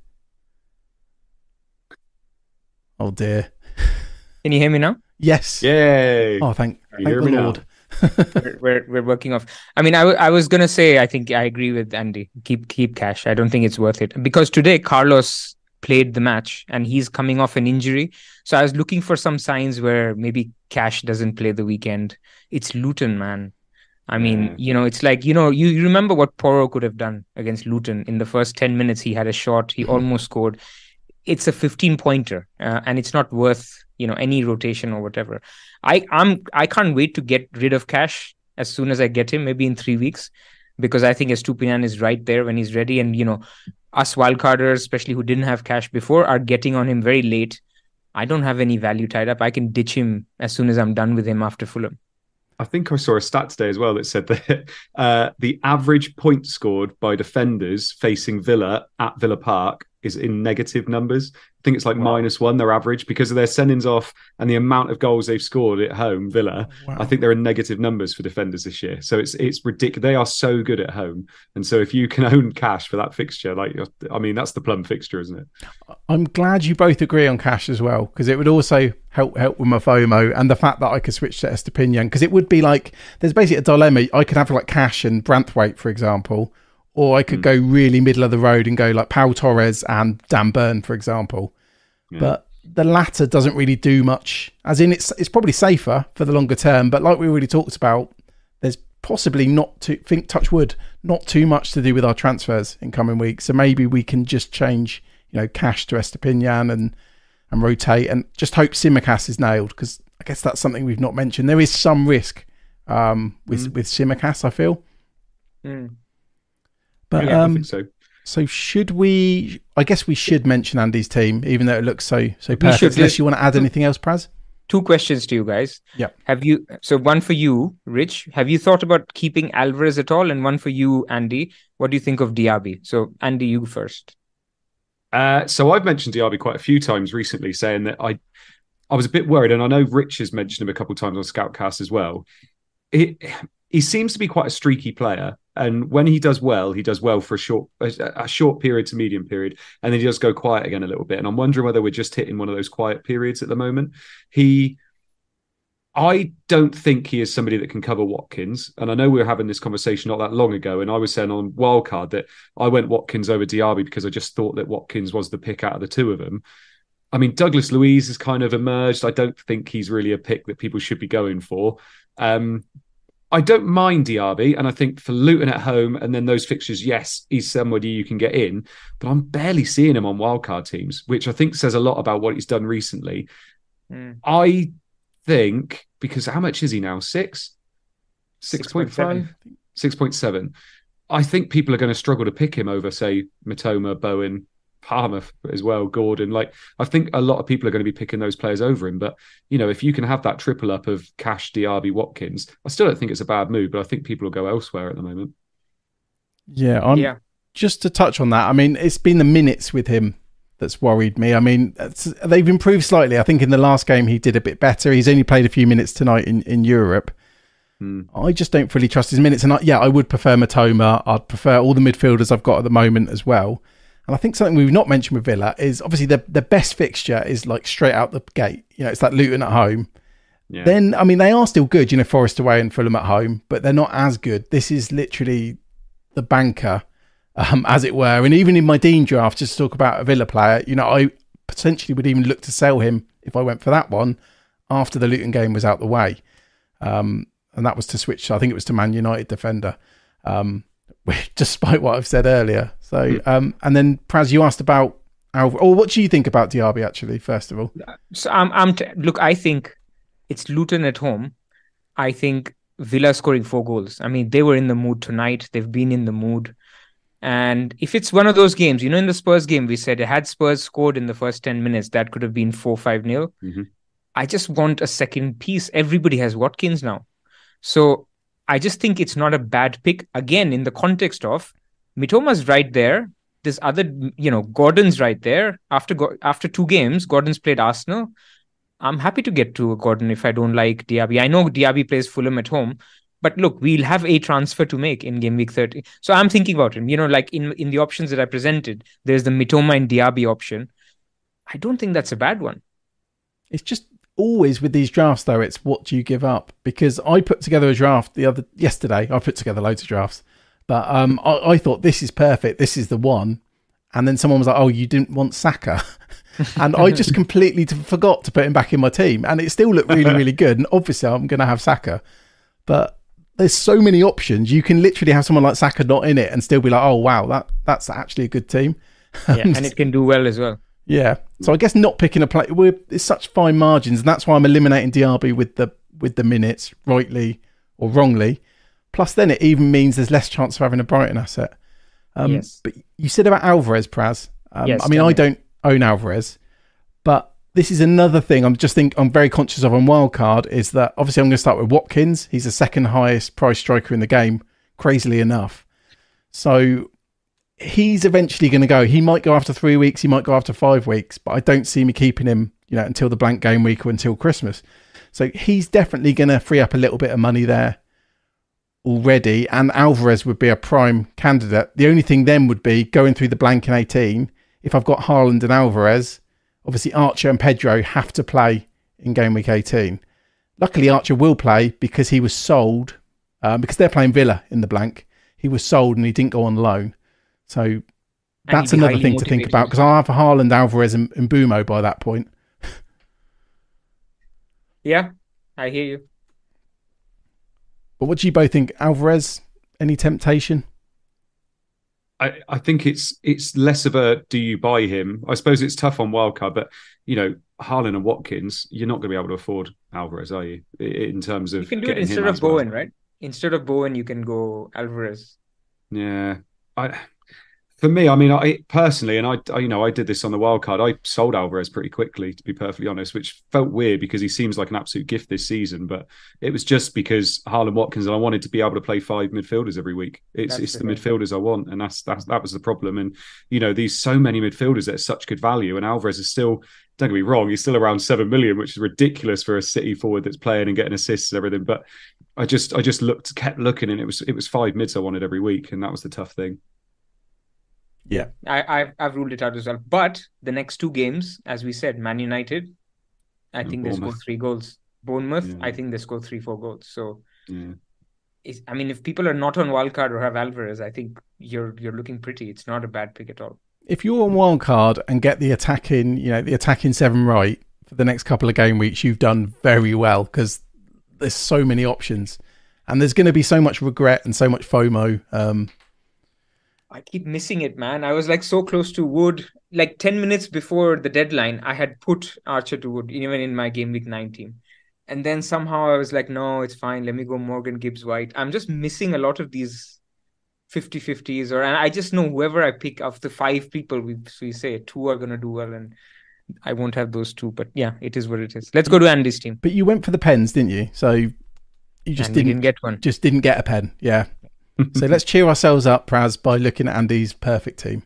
Oh dear. Can you hear me now? Yes. Yay! Oh, thank, You thank hear the me now? Lord. we're, we're we're working off. I mean, I, w- I was gonna say I think I agree with Andy. Keep keep Cash. I don't think it's worth it because today Carlos played the match and he's coming off an injury. So I was looking for some signs where maybe Cash doesn't play the weekend. It's Luton, man. I mean, Yeah. you know, it's like, you know, you, you remember what Porro could have done against Luton in the first ten minutes. He had a shot. He almost scored. It's a fifteen pointer uh, and it's not worth, you know, any rotation or whatever. I I'm I can't wait to get rid of Cash as soon as I get him, maybe in three weeks, because I think Estupiñán is right there when he's ready. And, you know, us wildcarders, especially who didn't have Cash before, are getting on him very late. I don't have any value tied up. I can ditch him as soon as I'm done with him after Fulham. I think I saw a stat today as well that said that uh, the average point scored by defenders facing Villa at Villa Park is in negative numbers. I think it's like Wow. minus one, their average, because of their sendings off and the amount of goals they've scored at home, Villa. Wow. I think they're in negative numbers for defenders this year. So it's it's ridiculous. They are so good at home. And so if you can own Cash for that fixture, like, I mean, that's the plum fixture, isn't it? I'm glad you both agree on Cash as well, because it would also help help with my FOMO and the fact that I could switch to Estupiñán, because it would be like there's basically a dilemma. I could have like Cash and Branthwaite, for example, or I could Mm. go really middle of the road and go like Pau Torres and Dan Burn, for example. Yeah. But the latter doesn't really do much, as in it's it's probably safer for the longer term. But like we already talked about, there's possibly not to think touch wood, not too much to do with our transfers in coming weeks. So maybe we can just change, you know, Cash to Estupiñán and and rotate and just hope Simicast is nailed, because I guess that's something we've not mentioned. There is some risk um, with Mm. with Simicast, I feel. Mm. But yeah, I um, think so. so should we? I guess we should mention Andy's team, even though it looks so so We perfect. should. Unless you want to add anything else, Praz? Two questions to you guys. Yep. Have you, so one for you, Rich, have you thought about keeping Alvarez at all? And one for you, Andy, what do you think of Diaby? So Andy, you first. Uh, so I've mentioned Diaby quite a few times recently, saying that I I was a bit worried, and I know Rich has mentioned him a couple of times on Scoutcast as well. It, he seems to be quite a streaky player, and when he does well, he does well for a short a, a short period to medium period, and then he does go quiet again a little bit. And I'm wondering whether we're just hitting one of those quiet periods at the moment. He, I don't think he is somebody that can cover Watkins, and I know we were having this conversation not that long ago, and I was saying on Wildcard that I went Watkins over Diaby because I just thought that Watkins was the pick out of the two of them. I mean, Douglas Luiz has kind of emerged. I don't think he's really a pick that people should be going for. Um, I don't mind Diaby, and I think for Luton at home and then those fixtures, yes, he's somebody you can get in, but I'm barely seeing him on wildcard teams, which I think says a lot about what he's done recently. Mm. I think, because how much is he now? Six? six point five? six point seven. I think people are going to struggle to pick him over, say, Mitoma, Bowen, Palmer as well, Gordon. Like, I think a lot of people are going to be picking those players over him. But, you know, if you can have that triple up of Cash, Diaby, Watkins, I still don't think it's a bad move, but I think people will go elsewhere at the moment. Yeah, I'm, yeah. Just to touch on that, I mean, it's been the minutes with him that's worried me. I mean, they've improved slightly. I think in the last game he did a bit better. He's only played a few minutes tonight in, in Europe. Hmm. I just don't fully trust his minutes. And I, yeah, I would prefer Mitoma. I'd prefer all the midfielders I've got at the moment as well. And I think something we've not mentioned with Villa is obviously the the best fixture is like straight out the gate. You know, it's like Luton at home. Yeah. Then, I mean, they are still good, you know, Forest away and Fulham at home, but they're not as good. This is literally the banker, um, as it were. And even in my Dean draft, just to talk about a Villa player, you know, I potentially would even look to sell him if I went for that one after the Luton game was out the way. Um, and that was to switch, I think it was to Man United defender. Um, despite what I've said earlier. So, um, and then Praz, you asked about Alvarez. Or what do you think about Diaby, actually, first of all? So I'm, I'm t- look, I think it's Luton at home. I think Villa scoring four goals. I mean, they were in the mood tonight. They've been in the mood. And if it's one of those games, you know, in the Spurs game, we said had Spurs scored in the first ten minutes, that could have been four five nil. Mm-hmm. I just want a second piece. Everybody has Watkins now. So I just think it's not a bad pick. Again, in the context of Mitoma's right there. There's other, you know, Gordon's right there. After after two games, Gordon's played Arsenal. I'm happy to get to a Gordon if I don't like Diaby. I know Diaby plays Fulham at home, but look, we'll have a transfer to make in game week thirty. So I'm thinking about him. You know, like in, in the options that I presented, there's the Mitoma and Diaby option. I don't think that's a bad one. It's just always with these drafts, though, it's what do you give up? Because I put together a draft the other yesterday. I put together loads of drafts, but um, I, I thought this is perfect. This is the one. And then someone was like, "Oh, you didn't want Saka," and I just completely t- forgot to put him back in my team, and it still looked really, really good. And obviously, I'm going to have Saka, but there's so many options. You can literally have someone like Saka not in it and still be like, "Oh, wow, that that's actually a good team." Yeah, and it can do well as well. Yeah, so I guess not picking a play. We're it's such fine margins, and that's why I'm eliminating Diaby with the with the minutes, rightly or wrongly. Plus, then it even means there's less chance of having a Brighton asset. Um, yes. But you said about Alvarez, Praz. Um, yes, I mean, I don't own Alvarez, but this is another thing I'm just think I'm very conscious of on Wildcard is that obviously I'm going to start with Watkins. He's the second highest price striker in the game, crazily enough. So he's eventually going to go. He might go after three weeks. He might go after five weeks, but I don't see me keeping him, you know, until the blank game week or until Christmas. So he's definitely going to free up a little bit of money there already, and Alvarez would be a prime candidate. The only thing then would be going through the blank in eighteen. If I've got Haaland and Alvarez, obviously Archer and Pedro have to play in game week eighteen. Luckily, Archer will play because he was sold, um, because they're playing Villa in the blank. He was sold and he didn't go on loan. So that's another thing to think about because I'll have Haaland, Alvarez and, and Mbumo by that point. Yeah, I hear you. But what do you both think? Alvarez, any temptation? I, I think it's it's less of a do you buy him? I suppose it's tough on wildcard, but you know, Haaland and Watkins, you're not going to be able to afford Alvarez, are you? In terms of you can do it instead of Bowen, well. Right? Instead of Bowen, you can go Alvarez. Yeah, I. For me, I mean, I personally, and I, I, you know, I did this on the wild card. I sold Alvarez pretty quickly, to be perfectly honest, which felt weird because he seems like an absolute gift this season. But it was just because Haaland, Watkins, and I wanted to be able to play five midfielders every week. It's that's it's the, the midfielders I want, and that's that's that was the problem. And you know, these so many midfielders that are such good value, and Alvarez is still. Don't get me wrong, he's still around seven million, which is ridiculous for a City forward that's playing and getting assists and everything. But I just, I just looked, kept looking, and it was it was five mids I wanted every week, and that was the tough thing. Yeah, I, I've I've ruled it out as well. But the next two games, as we said, Man United, I think they score three goals. Bournemouth, yeah. I think they score three, four goals. So, yeah. it's, I mean, if people are not on wildcard or have Alvarez, I think you're you're looking pretty. It's not a bad pick at all. if you're on wildcard and get the attacking, you know, the attacking seven right for the next couple of game weeks, you've done very well because there's so many options and there's going to be so much regret and so much FOMO. Um, I keep missing it, man. I was like so close to Wood. Like ten minutes before the deadline, I had put Archer to Wood, even in my game week nine team. And then somehow I was like, no, it's fine. Let me go Morgan, Gibbs, White. I'm just missing a lot of these fifty-fifties. Or, and I just know whoever I pick of the five people, we, we say two are going to do well. And I won't have those two. But yeah, it is what it is. Let's go to Andy's team. But you went for the pens, didn't you? So you just Andy didn't, didn't get one. Just didn't get a pen. Yeah. So let's cheer ourselves up, Praz, by looking at Andy's perfect team.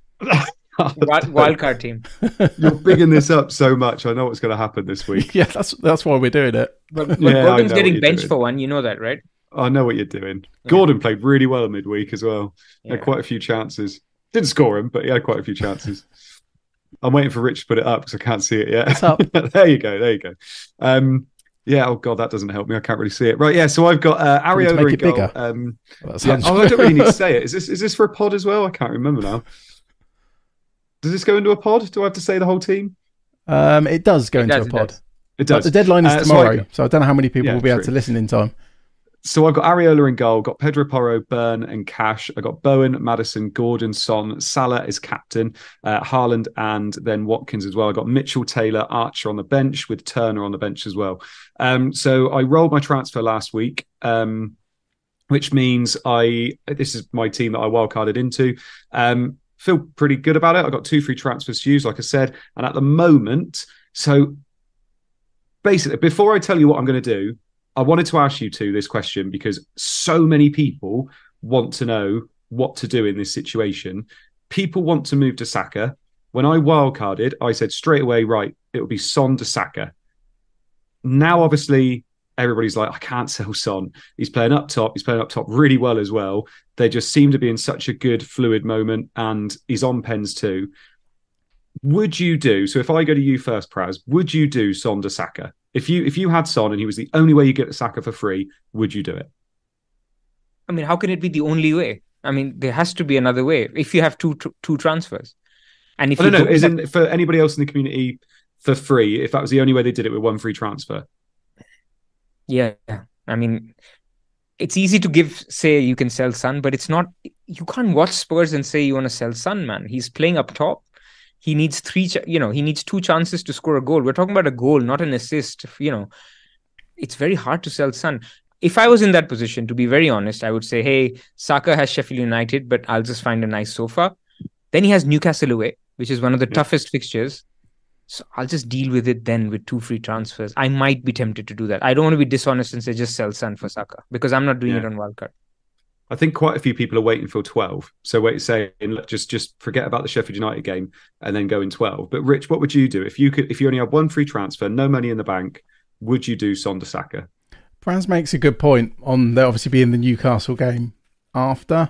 Wild, wildcard team. You're bigging this up so much. I know what's going to happen this week. Yeah, that's that's why we're doing it. But, but Yeah, I Gordon's know getting what you're benched doing. for one. You know that, right? I know what you're doing. Yeah. Gordon played really well midweek as well. He Yeah. had quite a few chances. Didn't score him, but he had quite a few chances. I'm waiting for Rich to put it up because I can't see it yet. It's up. There you go. There you go. Um, yeah. Oh God, that doesn't help me. I can't really see it. Right. Yeah. So I've got uh, Want me to Areola make in it goal. bigger? Um, That yeah. sounds- Oh, I don't really need to say it. Is this is this for a pod as well? I can't remember now. Does this go into a pod? Do I have to say the whole team? Um, it does go It into does, a it pod. does. It But does. the deadline is Uh, so I tomorrow, go- so I don't know how many people Yeah, will be able true. to listen in time. So I've got Areola in goal, got Pedro Porro, Byrne, and Cash. I got Bowen, Madison, Gordon, Son, Salah is captain, uh, Haaland, and then Watkins as well. I got Mitchell, Taylor, Archer on the bench with Turner on the bench as well. Um, so I rolled my transfer last week, um, which means I this is my team that I wildcarded into. Um, feel pretty good about it. I got two free transfers to use, like I said, and at the moment, so basically, before I tell you what I'm going to do, I wanted to ask you two this question because so many people want to know what to do in this situation. People want to move to Saka. When I wildcarded, I said straight away, right, it will be Son to Saka. Now, obviously, everybody's like, I can't sell Son. He's playing up top. He's playing up top really well as well. They just seem to be in such a good fluid moment and he's on pens too. Would you do, so if I go to you first, Praz, would you do Son to Saka? If you if you had Son and he was the only way you get Saka for free, would you do it? I mean, how can it be the only way? I mean, there has to be another way if you have two two transfers. And if I you don't know, don't- isn't for anybody else in the community for free, if that was the only way they did it with one free transfer? Yeah, I mean, it's easy to give, say you can sell Son, but it's not, you can't watch Spurs and say you want to sell Son, man. He's playing up top. He needs three, ch- you know, he needs two chances to score a goal. We're talking about a goal, not an assist. You know, it's very hard to sell Son. If I was in that position, to be very honest, I would say, hey, Saka has Sheffield United, but I'll just find a nice sofa. Then he has Newcastle away, which is one of the Yeah. toughest fixtures. So I'll just deal with it then with two free transfers. I might be tempted to do that. I don't want to be dishonest and say just sell Son for Saka because I'm not doing Yeah. it on wildcard. I think quite a few people are waiting for twelve. So wait, saying look, just just forget about the Sheffield United game and then go in twelve. But Rich, what would you do if you could if you only had one free transfer, no money in the bank? Would you do Son to Saka? Franz makes a good point on there obviously being the Newcastle game after.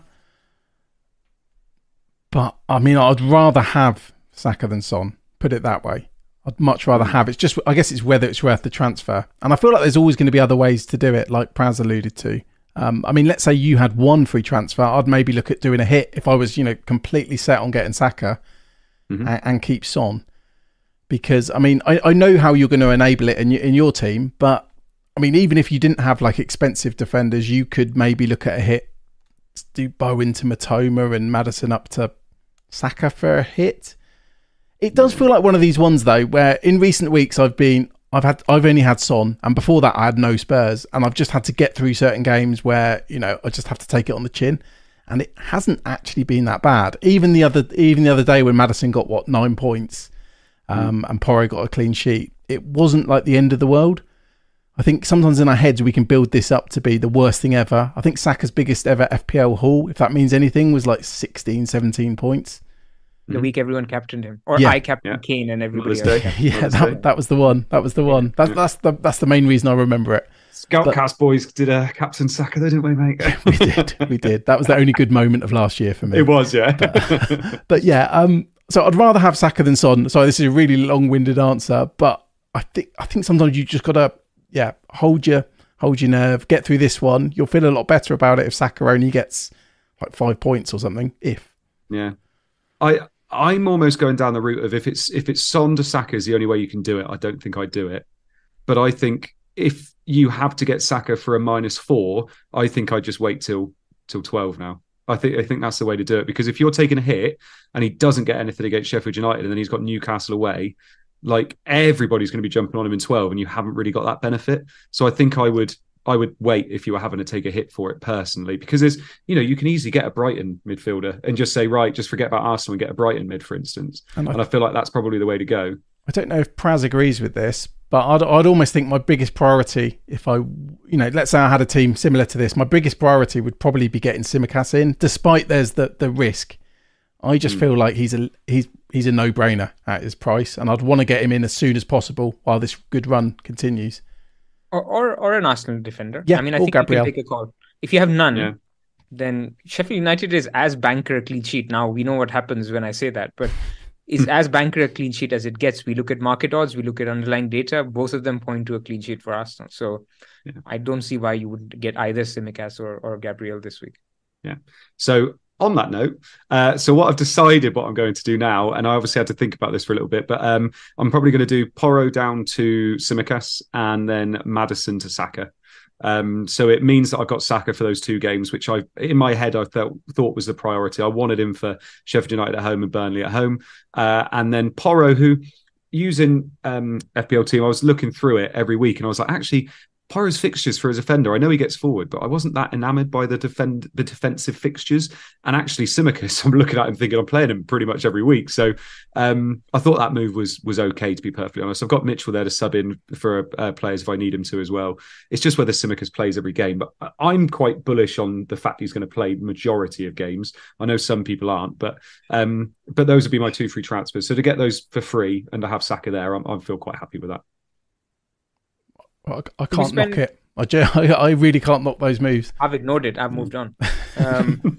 But, I mean, I'd rather have Saka than Son, put it that way. I'd much rather have. It's just, I guess it's whether it's worth the transfer. And I feel like there's always going to be other ways to do it, like Praz alluded to. Um, I mean, let's say you had one free transfer. I'd maybe look at doing a hit if I was, you know, completely set on getting Saka Mhm. and, and keep Son. Because, I mean, I, I know how you're going to enable it in, y- in your team, but I mean, even if you didn't have like expensive defenders, you could maybe look at a hit, do Bowen to Matoma and Madison up to Saka for a hit. It does feel like one of these ones though, where in recent weeks I've been, I've had, I've only had Son, and before that I had no Spurs, and I've just had to get through certain games where you know I just have to take it on the chin, and it hasn't actually been that bad. Even the other, even the other day when Madison got what nine points, um, mm. and Porro got a clean sheet, it wasn't like the end of the world. I think sometimes in our heads we can build this up to be the worst thing ever. I think Saka's biggest ever F P L haul, if that means anything, was like sixteen, seventeen points. The week everyone captained him, or Yeah. I captained Yeah. Kane and everybody Mother's else. Day. captained- Yeah, Mother's Day. that, that was the one. That was the one. That's Yeah. that's the that's the main reason I remember it. Scoutcast boys did a Captain Saka, though, didn't we, mate? We did, we did. That was the only good moment of last year for me. It was, yeah. But yeah, um, so I'd rather have Saka than Son. Sorry, this is a really long-winded answer, but I think I think sometimes you just gotta, yeah, hold your hold your nerve, get through this one. You'll feel a lot better about it if Saka only gets like five points or something. If Yeah. I I'm almost going down the route of if it's if it's Son to Saka is the only way you can do it, I don't think I'd do it. But I think if you have to get Saka for a minus four, I think I'd just wait till till twelve now. I think I think that's the way to do it, because if you're taking a hit and he doesn't get anything against Sheffield United and then he's got Newcastle away, like everybody's going to be jumping on him in twelve and you haven't really got that benefit. So I think I would I would wait if you were having to take a hit for it personally, because there's, you know, you can easily get a Brighton midfielder and just say, right, just forget about Arsenal and get a Brighton mid, for instance. And I, and I feel like that's probably the way to go. I don't know if Praz agrees with this, but I'd, I'd almost think my biggest priority, if I, you know, let's say I had a team similar to this, my biggest priority would probably be getting Tsimikas in, despite there's the, the risk. I just mm. feel like he's a he's he's a no-brainer at his price, and I'd want to get him in as soon as possible while this good run continues. Or, or or an Arsenal defender. Yeah, I mean, I or think Gabriel. you can take a call. If you have none, yeah. then Sheffield United is as banker a clean sheet. Now, we know what happens when I say that, but is as banker a clean sheet as it gets. We look at market odds, we look at underlying data. Both of them point to a clean sheet for Arsenal. So yeah. I don't see why you would get either Tsimikas or, or Gabriel this week. Yeah. So on that note, uh, so what I've decided what I'm going to do now, and I obviously had to think about this for a little bit, but um, I'm probably going to do Porro down to Tsimikas and then Maddison to Saka. Um, so it means that I've got Saka for those two games, which I, in my head, I felt thought was the priority. I wanted him for Sheffield United at home and Burnley at home, uh, and then Porro, who using um, F P L Team, I was looking through it every week, and I was like, actually, Porro's fixtures for his offender, I know he gets forward, but I wasn't that enamoured by the defend the defensive fixtures. And actually, Tsimikas, I'm looking at him thinking I'm playing him pretty much every week. So um, I thought that move was was okay, to be perfectly honest. I've got Mitchell there to sub in for uh, players if I need him to as well. It's just whether Tsimikas plays every game. But I'm quite bullish on the fact he's going to play majority of games. I know some people aren't, but um, but those would be my two free transfers. So to get those for free and to have Saka there, I'm, I feel quite happy with that. I, I can't spend... knock it. I, just, I, I really can't knock those moves. I've ignored it. I've moved on. Um,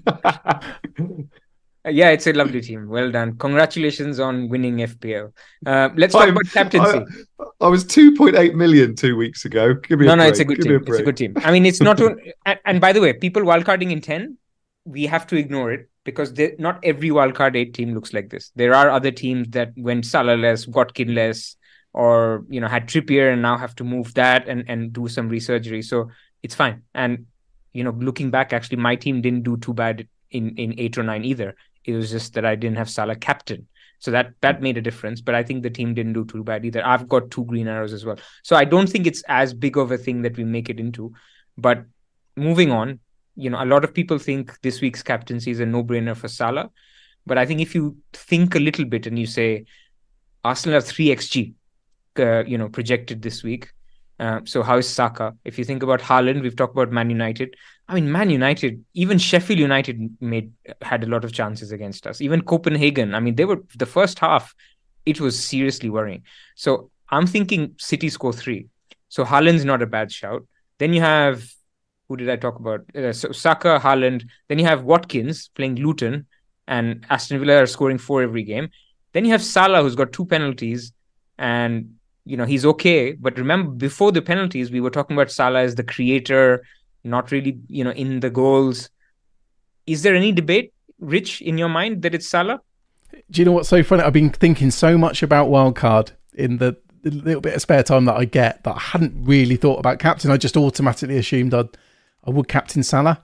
yeah, it's a lovely team. Well done. Congratulations on winning F P L. Uh, let's talk I'm, about captaincy. I, I was two point eight million two weeks ago. Give me no, a no, break. it's a good Give team. A it's a good team. I mean, it's not. and, and by the way, people wildcarding in ten, we have to ignore it because not every wildcard eight team looks like this. There are other teams that went Salah-less, Watkin-less, or, you know, had Trippier and now have to move that and, and do some resurgery. So it's fine. And, you know, looking back, actually, my team didn't do too bad in, in eight or nine either. It was just that I didn't have Salah captain. So that, that made a difference. But I think the team didn't do too bad either. I've got two green arrows as well. So I don't think it's as big of a thing that we make it into. But moving on, you know, a lot of people think this week's captaincy is a no-brainer for Salah. But I think if you think a little bit and you say, Arsenal have three X G, Uh, you know, projected this week. Uh, so how is Saka? If you think about Haaland, we've talked about Man United. I mean, Man United, even Sheffield United made had a lot of chances against us. Even Copenhagen. I mean, they were the first half. It was seriously worrying. So I'm thinking City score three. So Haaland's not a bad shout. Then you have, who did I talk about? Uh, so Saka, Haaland. Then you have Watkins playing Luton, and Aston Villa are scoring four every game. Then you have Salah, who's got two penalties, and you know, he's okay. But remember, before the penalties, we were talking about Salah as the creator, not really, you know, in the goals. Is there any debate, Rich, in your mind that it's Salah? Do you know what's so funny? I've been thinking so much about wildcard in the, the little bit of spare time that I get that I hadn't really thought about captain. I just automatically assumed I'd, I would captain Salah.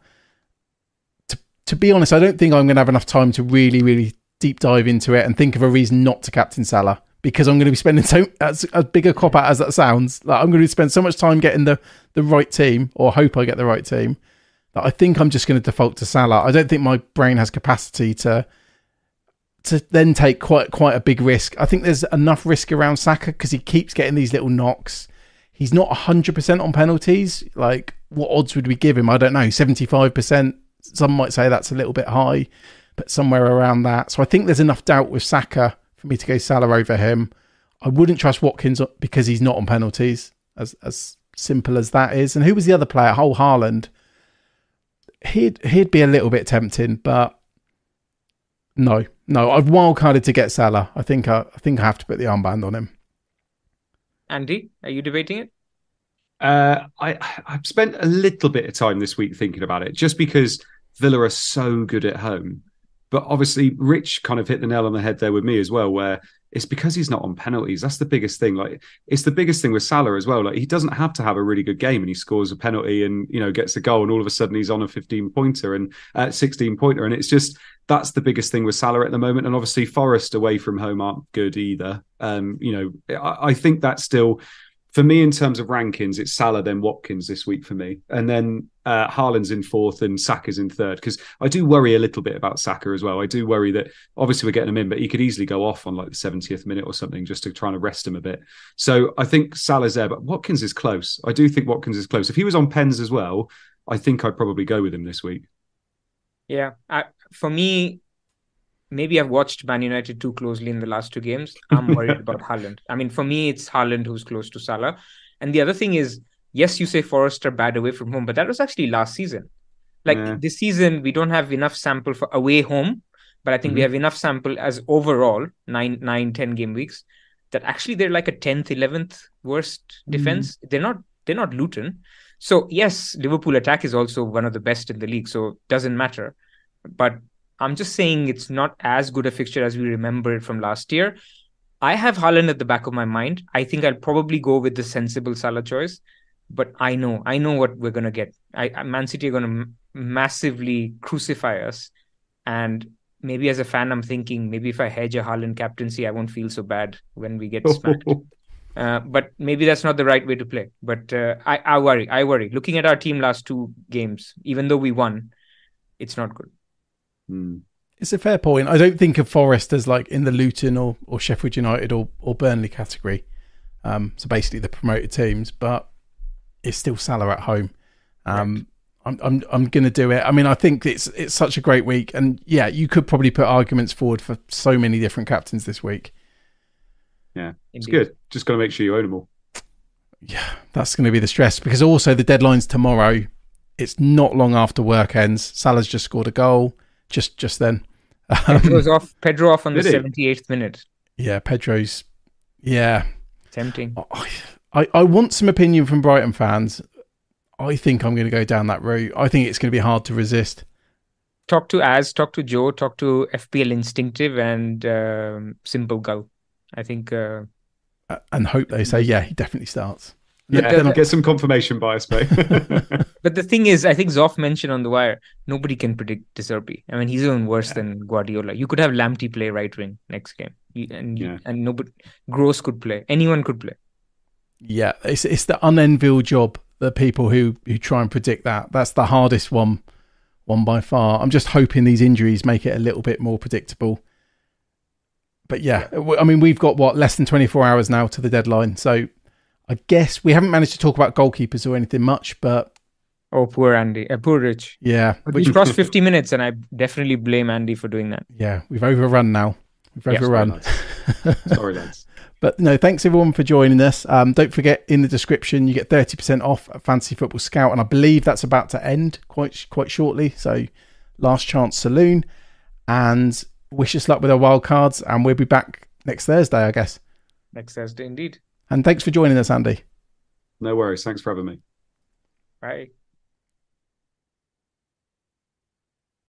To, to be honest, I don't think I'm going to have enough time to really, really deep dive into it and think of a reason not to captain Salah. Because I'm going to be spending so as a bigger cop out as that sounds, like I'm going to spend so much time getting the, the right team, or hope I get the right team, that I think I'm just going to default to Salah. I don't think my brain has capacity to to then take quite quite a big risk. I think there's enough risk around Saka because he keeps getting these little knocks. He's not one hundred percent on penalties. Like, what odds would we give him? I don't know, seventy-five percent. Some might say that's a little bit high, but somewhere around that. So I think there's enough doubt with Saka for me to go Salah over him. I wouldn't trust Watkins because he's not on penalties, as as simple as that is. And who was the other player? Oh, Haaland. He'd he'd be a little bit tempting, but no, no. I've wildcarded to get Salah. I think I, I think I have to put the armband on him. Andy, are you debating it? Uh, I I've spent a little bit of time this week thinking about it, just because Villa are so good at home. But obviously, Rich kind of hit the nail on the head there with me as well, where it's because he's not on penalties. That's the biggest thing. Like, it's the biggest thing with Salah as well. Like, he doesn't have to have a really good game and he scores a penalty and, you know, gets a goal and all of a sudden he's on a fifteen pointer and uh, sixteen pointer. And it's just, that's the biggest thing with Salah at the moment. And obviously Forest away from home aren't good either. Um, you know, I, I think that's still, for me, in terms of rankings, it's Salah, then Watkins this week for me. And then uh, Haaland's in fourth and Saka's in third. Because I do worry a little bit about Saka as well. I do worry that obviously we're getting him in, but he could easily go off on like the seventieth minute or something just to try and rest him a bit. So I think Salah's there, but Watkins is close. I do think Watkins is close. If he was on pens as well, I think I'd probably go with him this week. Yeah. I, for me, maybe I've watched Man United too closely in the last two games. I'm worried about Haaland. I mean, for me, it's Haaland who's close to Salah. And the other thing is, yes, you say Forest are bad away from home, but that was actually last season. Like yeah. this season, we don't have enough sample for away home, but I think mm-hmm. we have enough sample as overall nine, nine, ten game weeks that actually they're like a tenth, eleventh worst defense. Mm-hmm. They're not, they're not Luton. So yes, Liverpool attack is also one of the best in the league. So it doesn't matter. But I'm just saying it's not as good a fixture as we remember it from last year. I have Haaland at the back of my mind. I think I'll probably go with the sensible Salah choice, but I know, I know what we're going to get. I, Man City are going to m- massively crucify us. And maybe as a fan, I'm thinking maybe if I hedge a Haaland captaincy, I won't feel so bad when we get smacked. Uh, but maybe that's not the right way to play. But uh, I, I worry, I worry. Looking at our team last two games, even though we won, it's not good. It's a fair point. I don't think of Forest as like in the Luton or, or Sheffield United or, or Burnley category. Um, so basically the promoted teams, but it's still Salah at home. Um, right. I'm I'm I'm going to do it. I mean, I think it's it's such a great week, and yeah, you could probably put arguments forward for so many different captains this week. Yeah, it's Indeed. Good. Just got to make sure you own them all. Yeah, that's going to be the stress because also the deadline's tomorrow. It's not long after work ends. Salah's just scored a goal. Just just then. Um, Pedro's off, Pedro off on the seventy-eighth minute. Yeah, Pedro's... Yeah. Tempting. I, I, I want some opinion from Brighton fans. I think I'm going to go down that route. I think it's going to be hard to resist. Talk to Az, talk to Joe, talk to F P L Instinctive and um, Simple Gull. I think... Uh... And hope they say, yeah, he definitely starts. Yeah, then I'll get some confirmation bias, mate. But the thing is, I think Zoff mentioned on the wire, nobody can predict De Zerbi. I mean, he's even worse yeah. than Guardiola. You could have Lamptey play right wing next game, and yeah. and nobody, Gross could play. Anyone could play. Yeah, it's it's the unenviable job. The people who who try and predict that. That's the hardest one, one by far. I'm just hoping these injuries make it a little bit more predictable. But yeah, yeah. I mean, we've got what less than twenty-four hours now to the deadline, so. I guess we haven't managed to talk about goalkeepers or anything much, but... Oh, poor Andy. Uh, poor Rich. Yeah. We crossed fifty minutes and I definitely blame Andy for doing that. Yeah, we've overrun now. We've yeah, overrun. Sorry, lads. Sorry, lads. But no, thanks everyone for joining us. Um, don't forget, in the description, you get thirty percent off at Fantasy Football Scout, and I believe that's about to end quite quite shortly. So, last chance saloon. And wish us luck with our wild cards, and we'll be back next Thursday, I guess. Next Thursday, indeed. And thanks for joining us, Andy. No worries. Thanks for having me. Bye.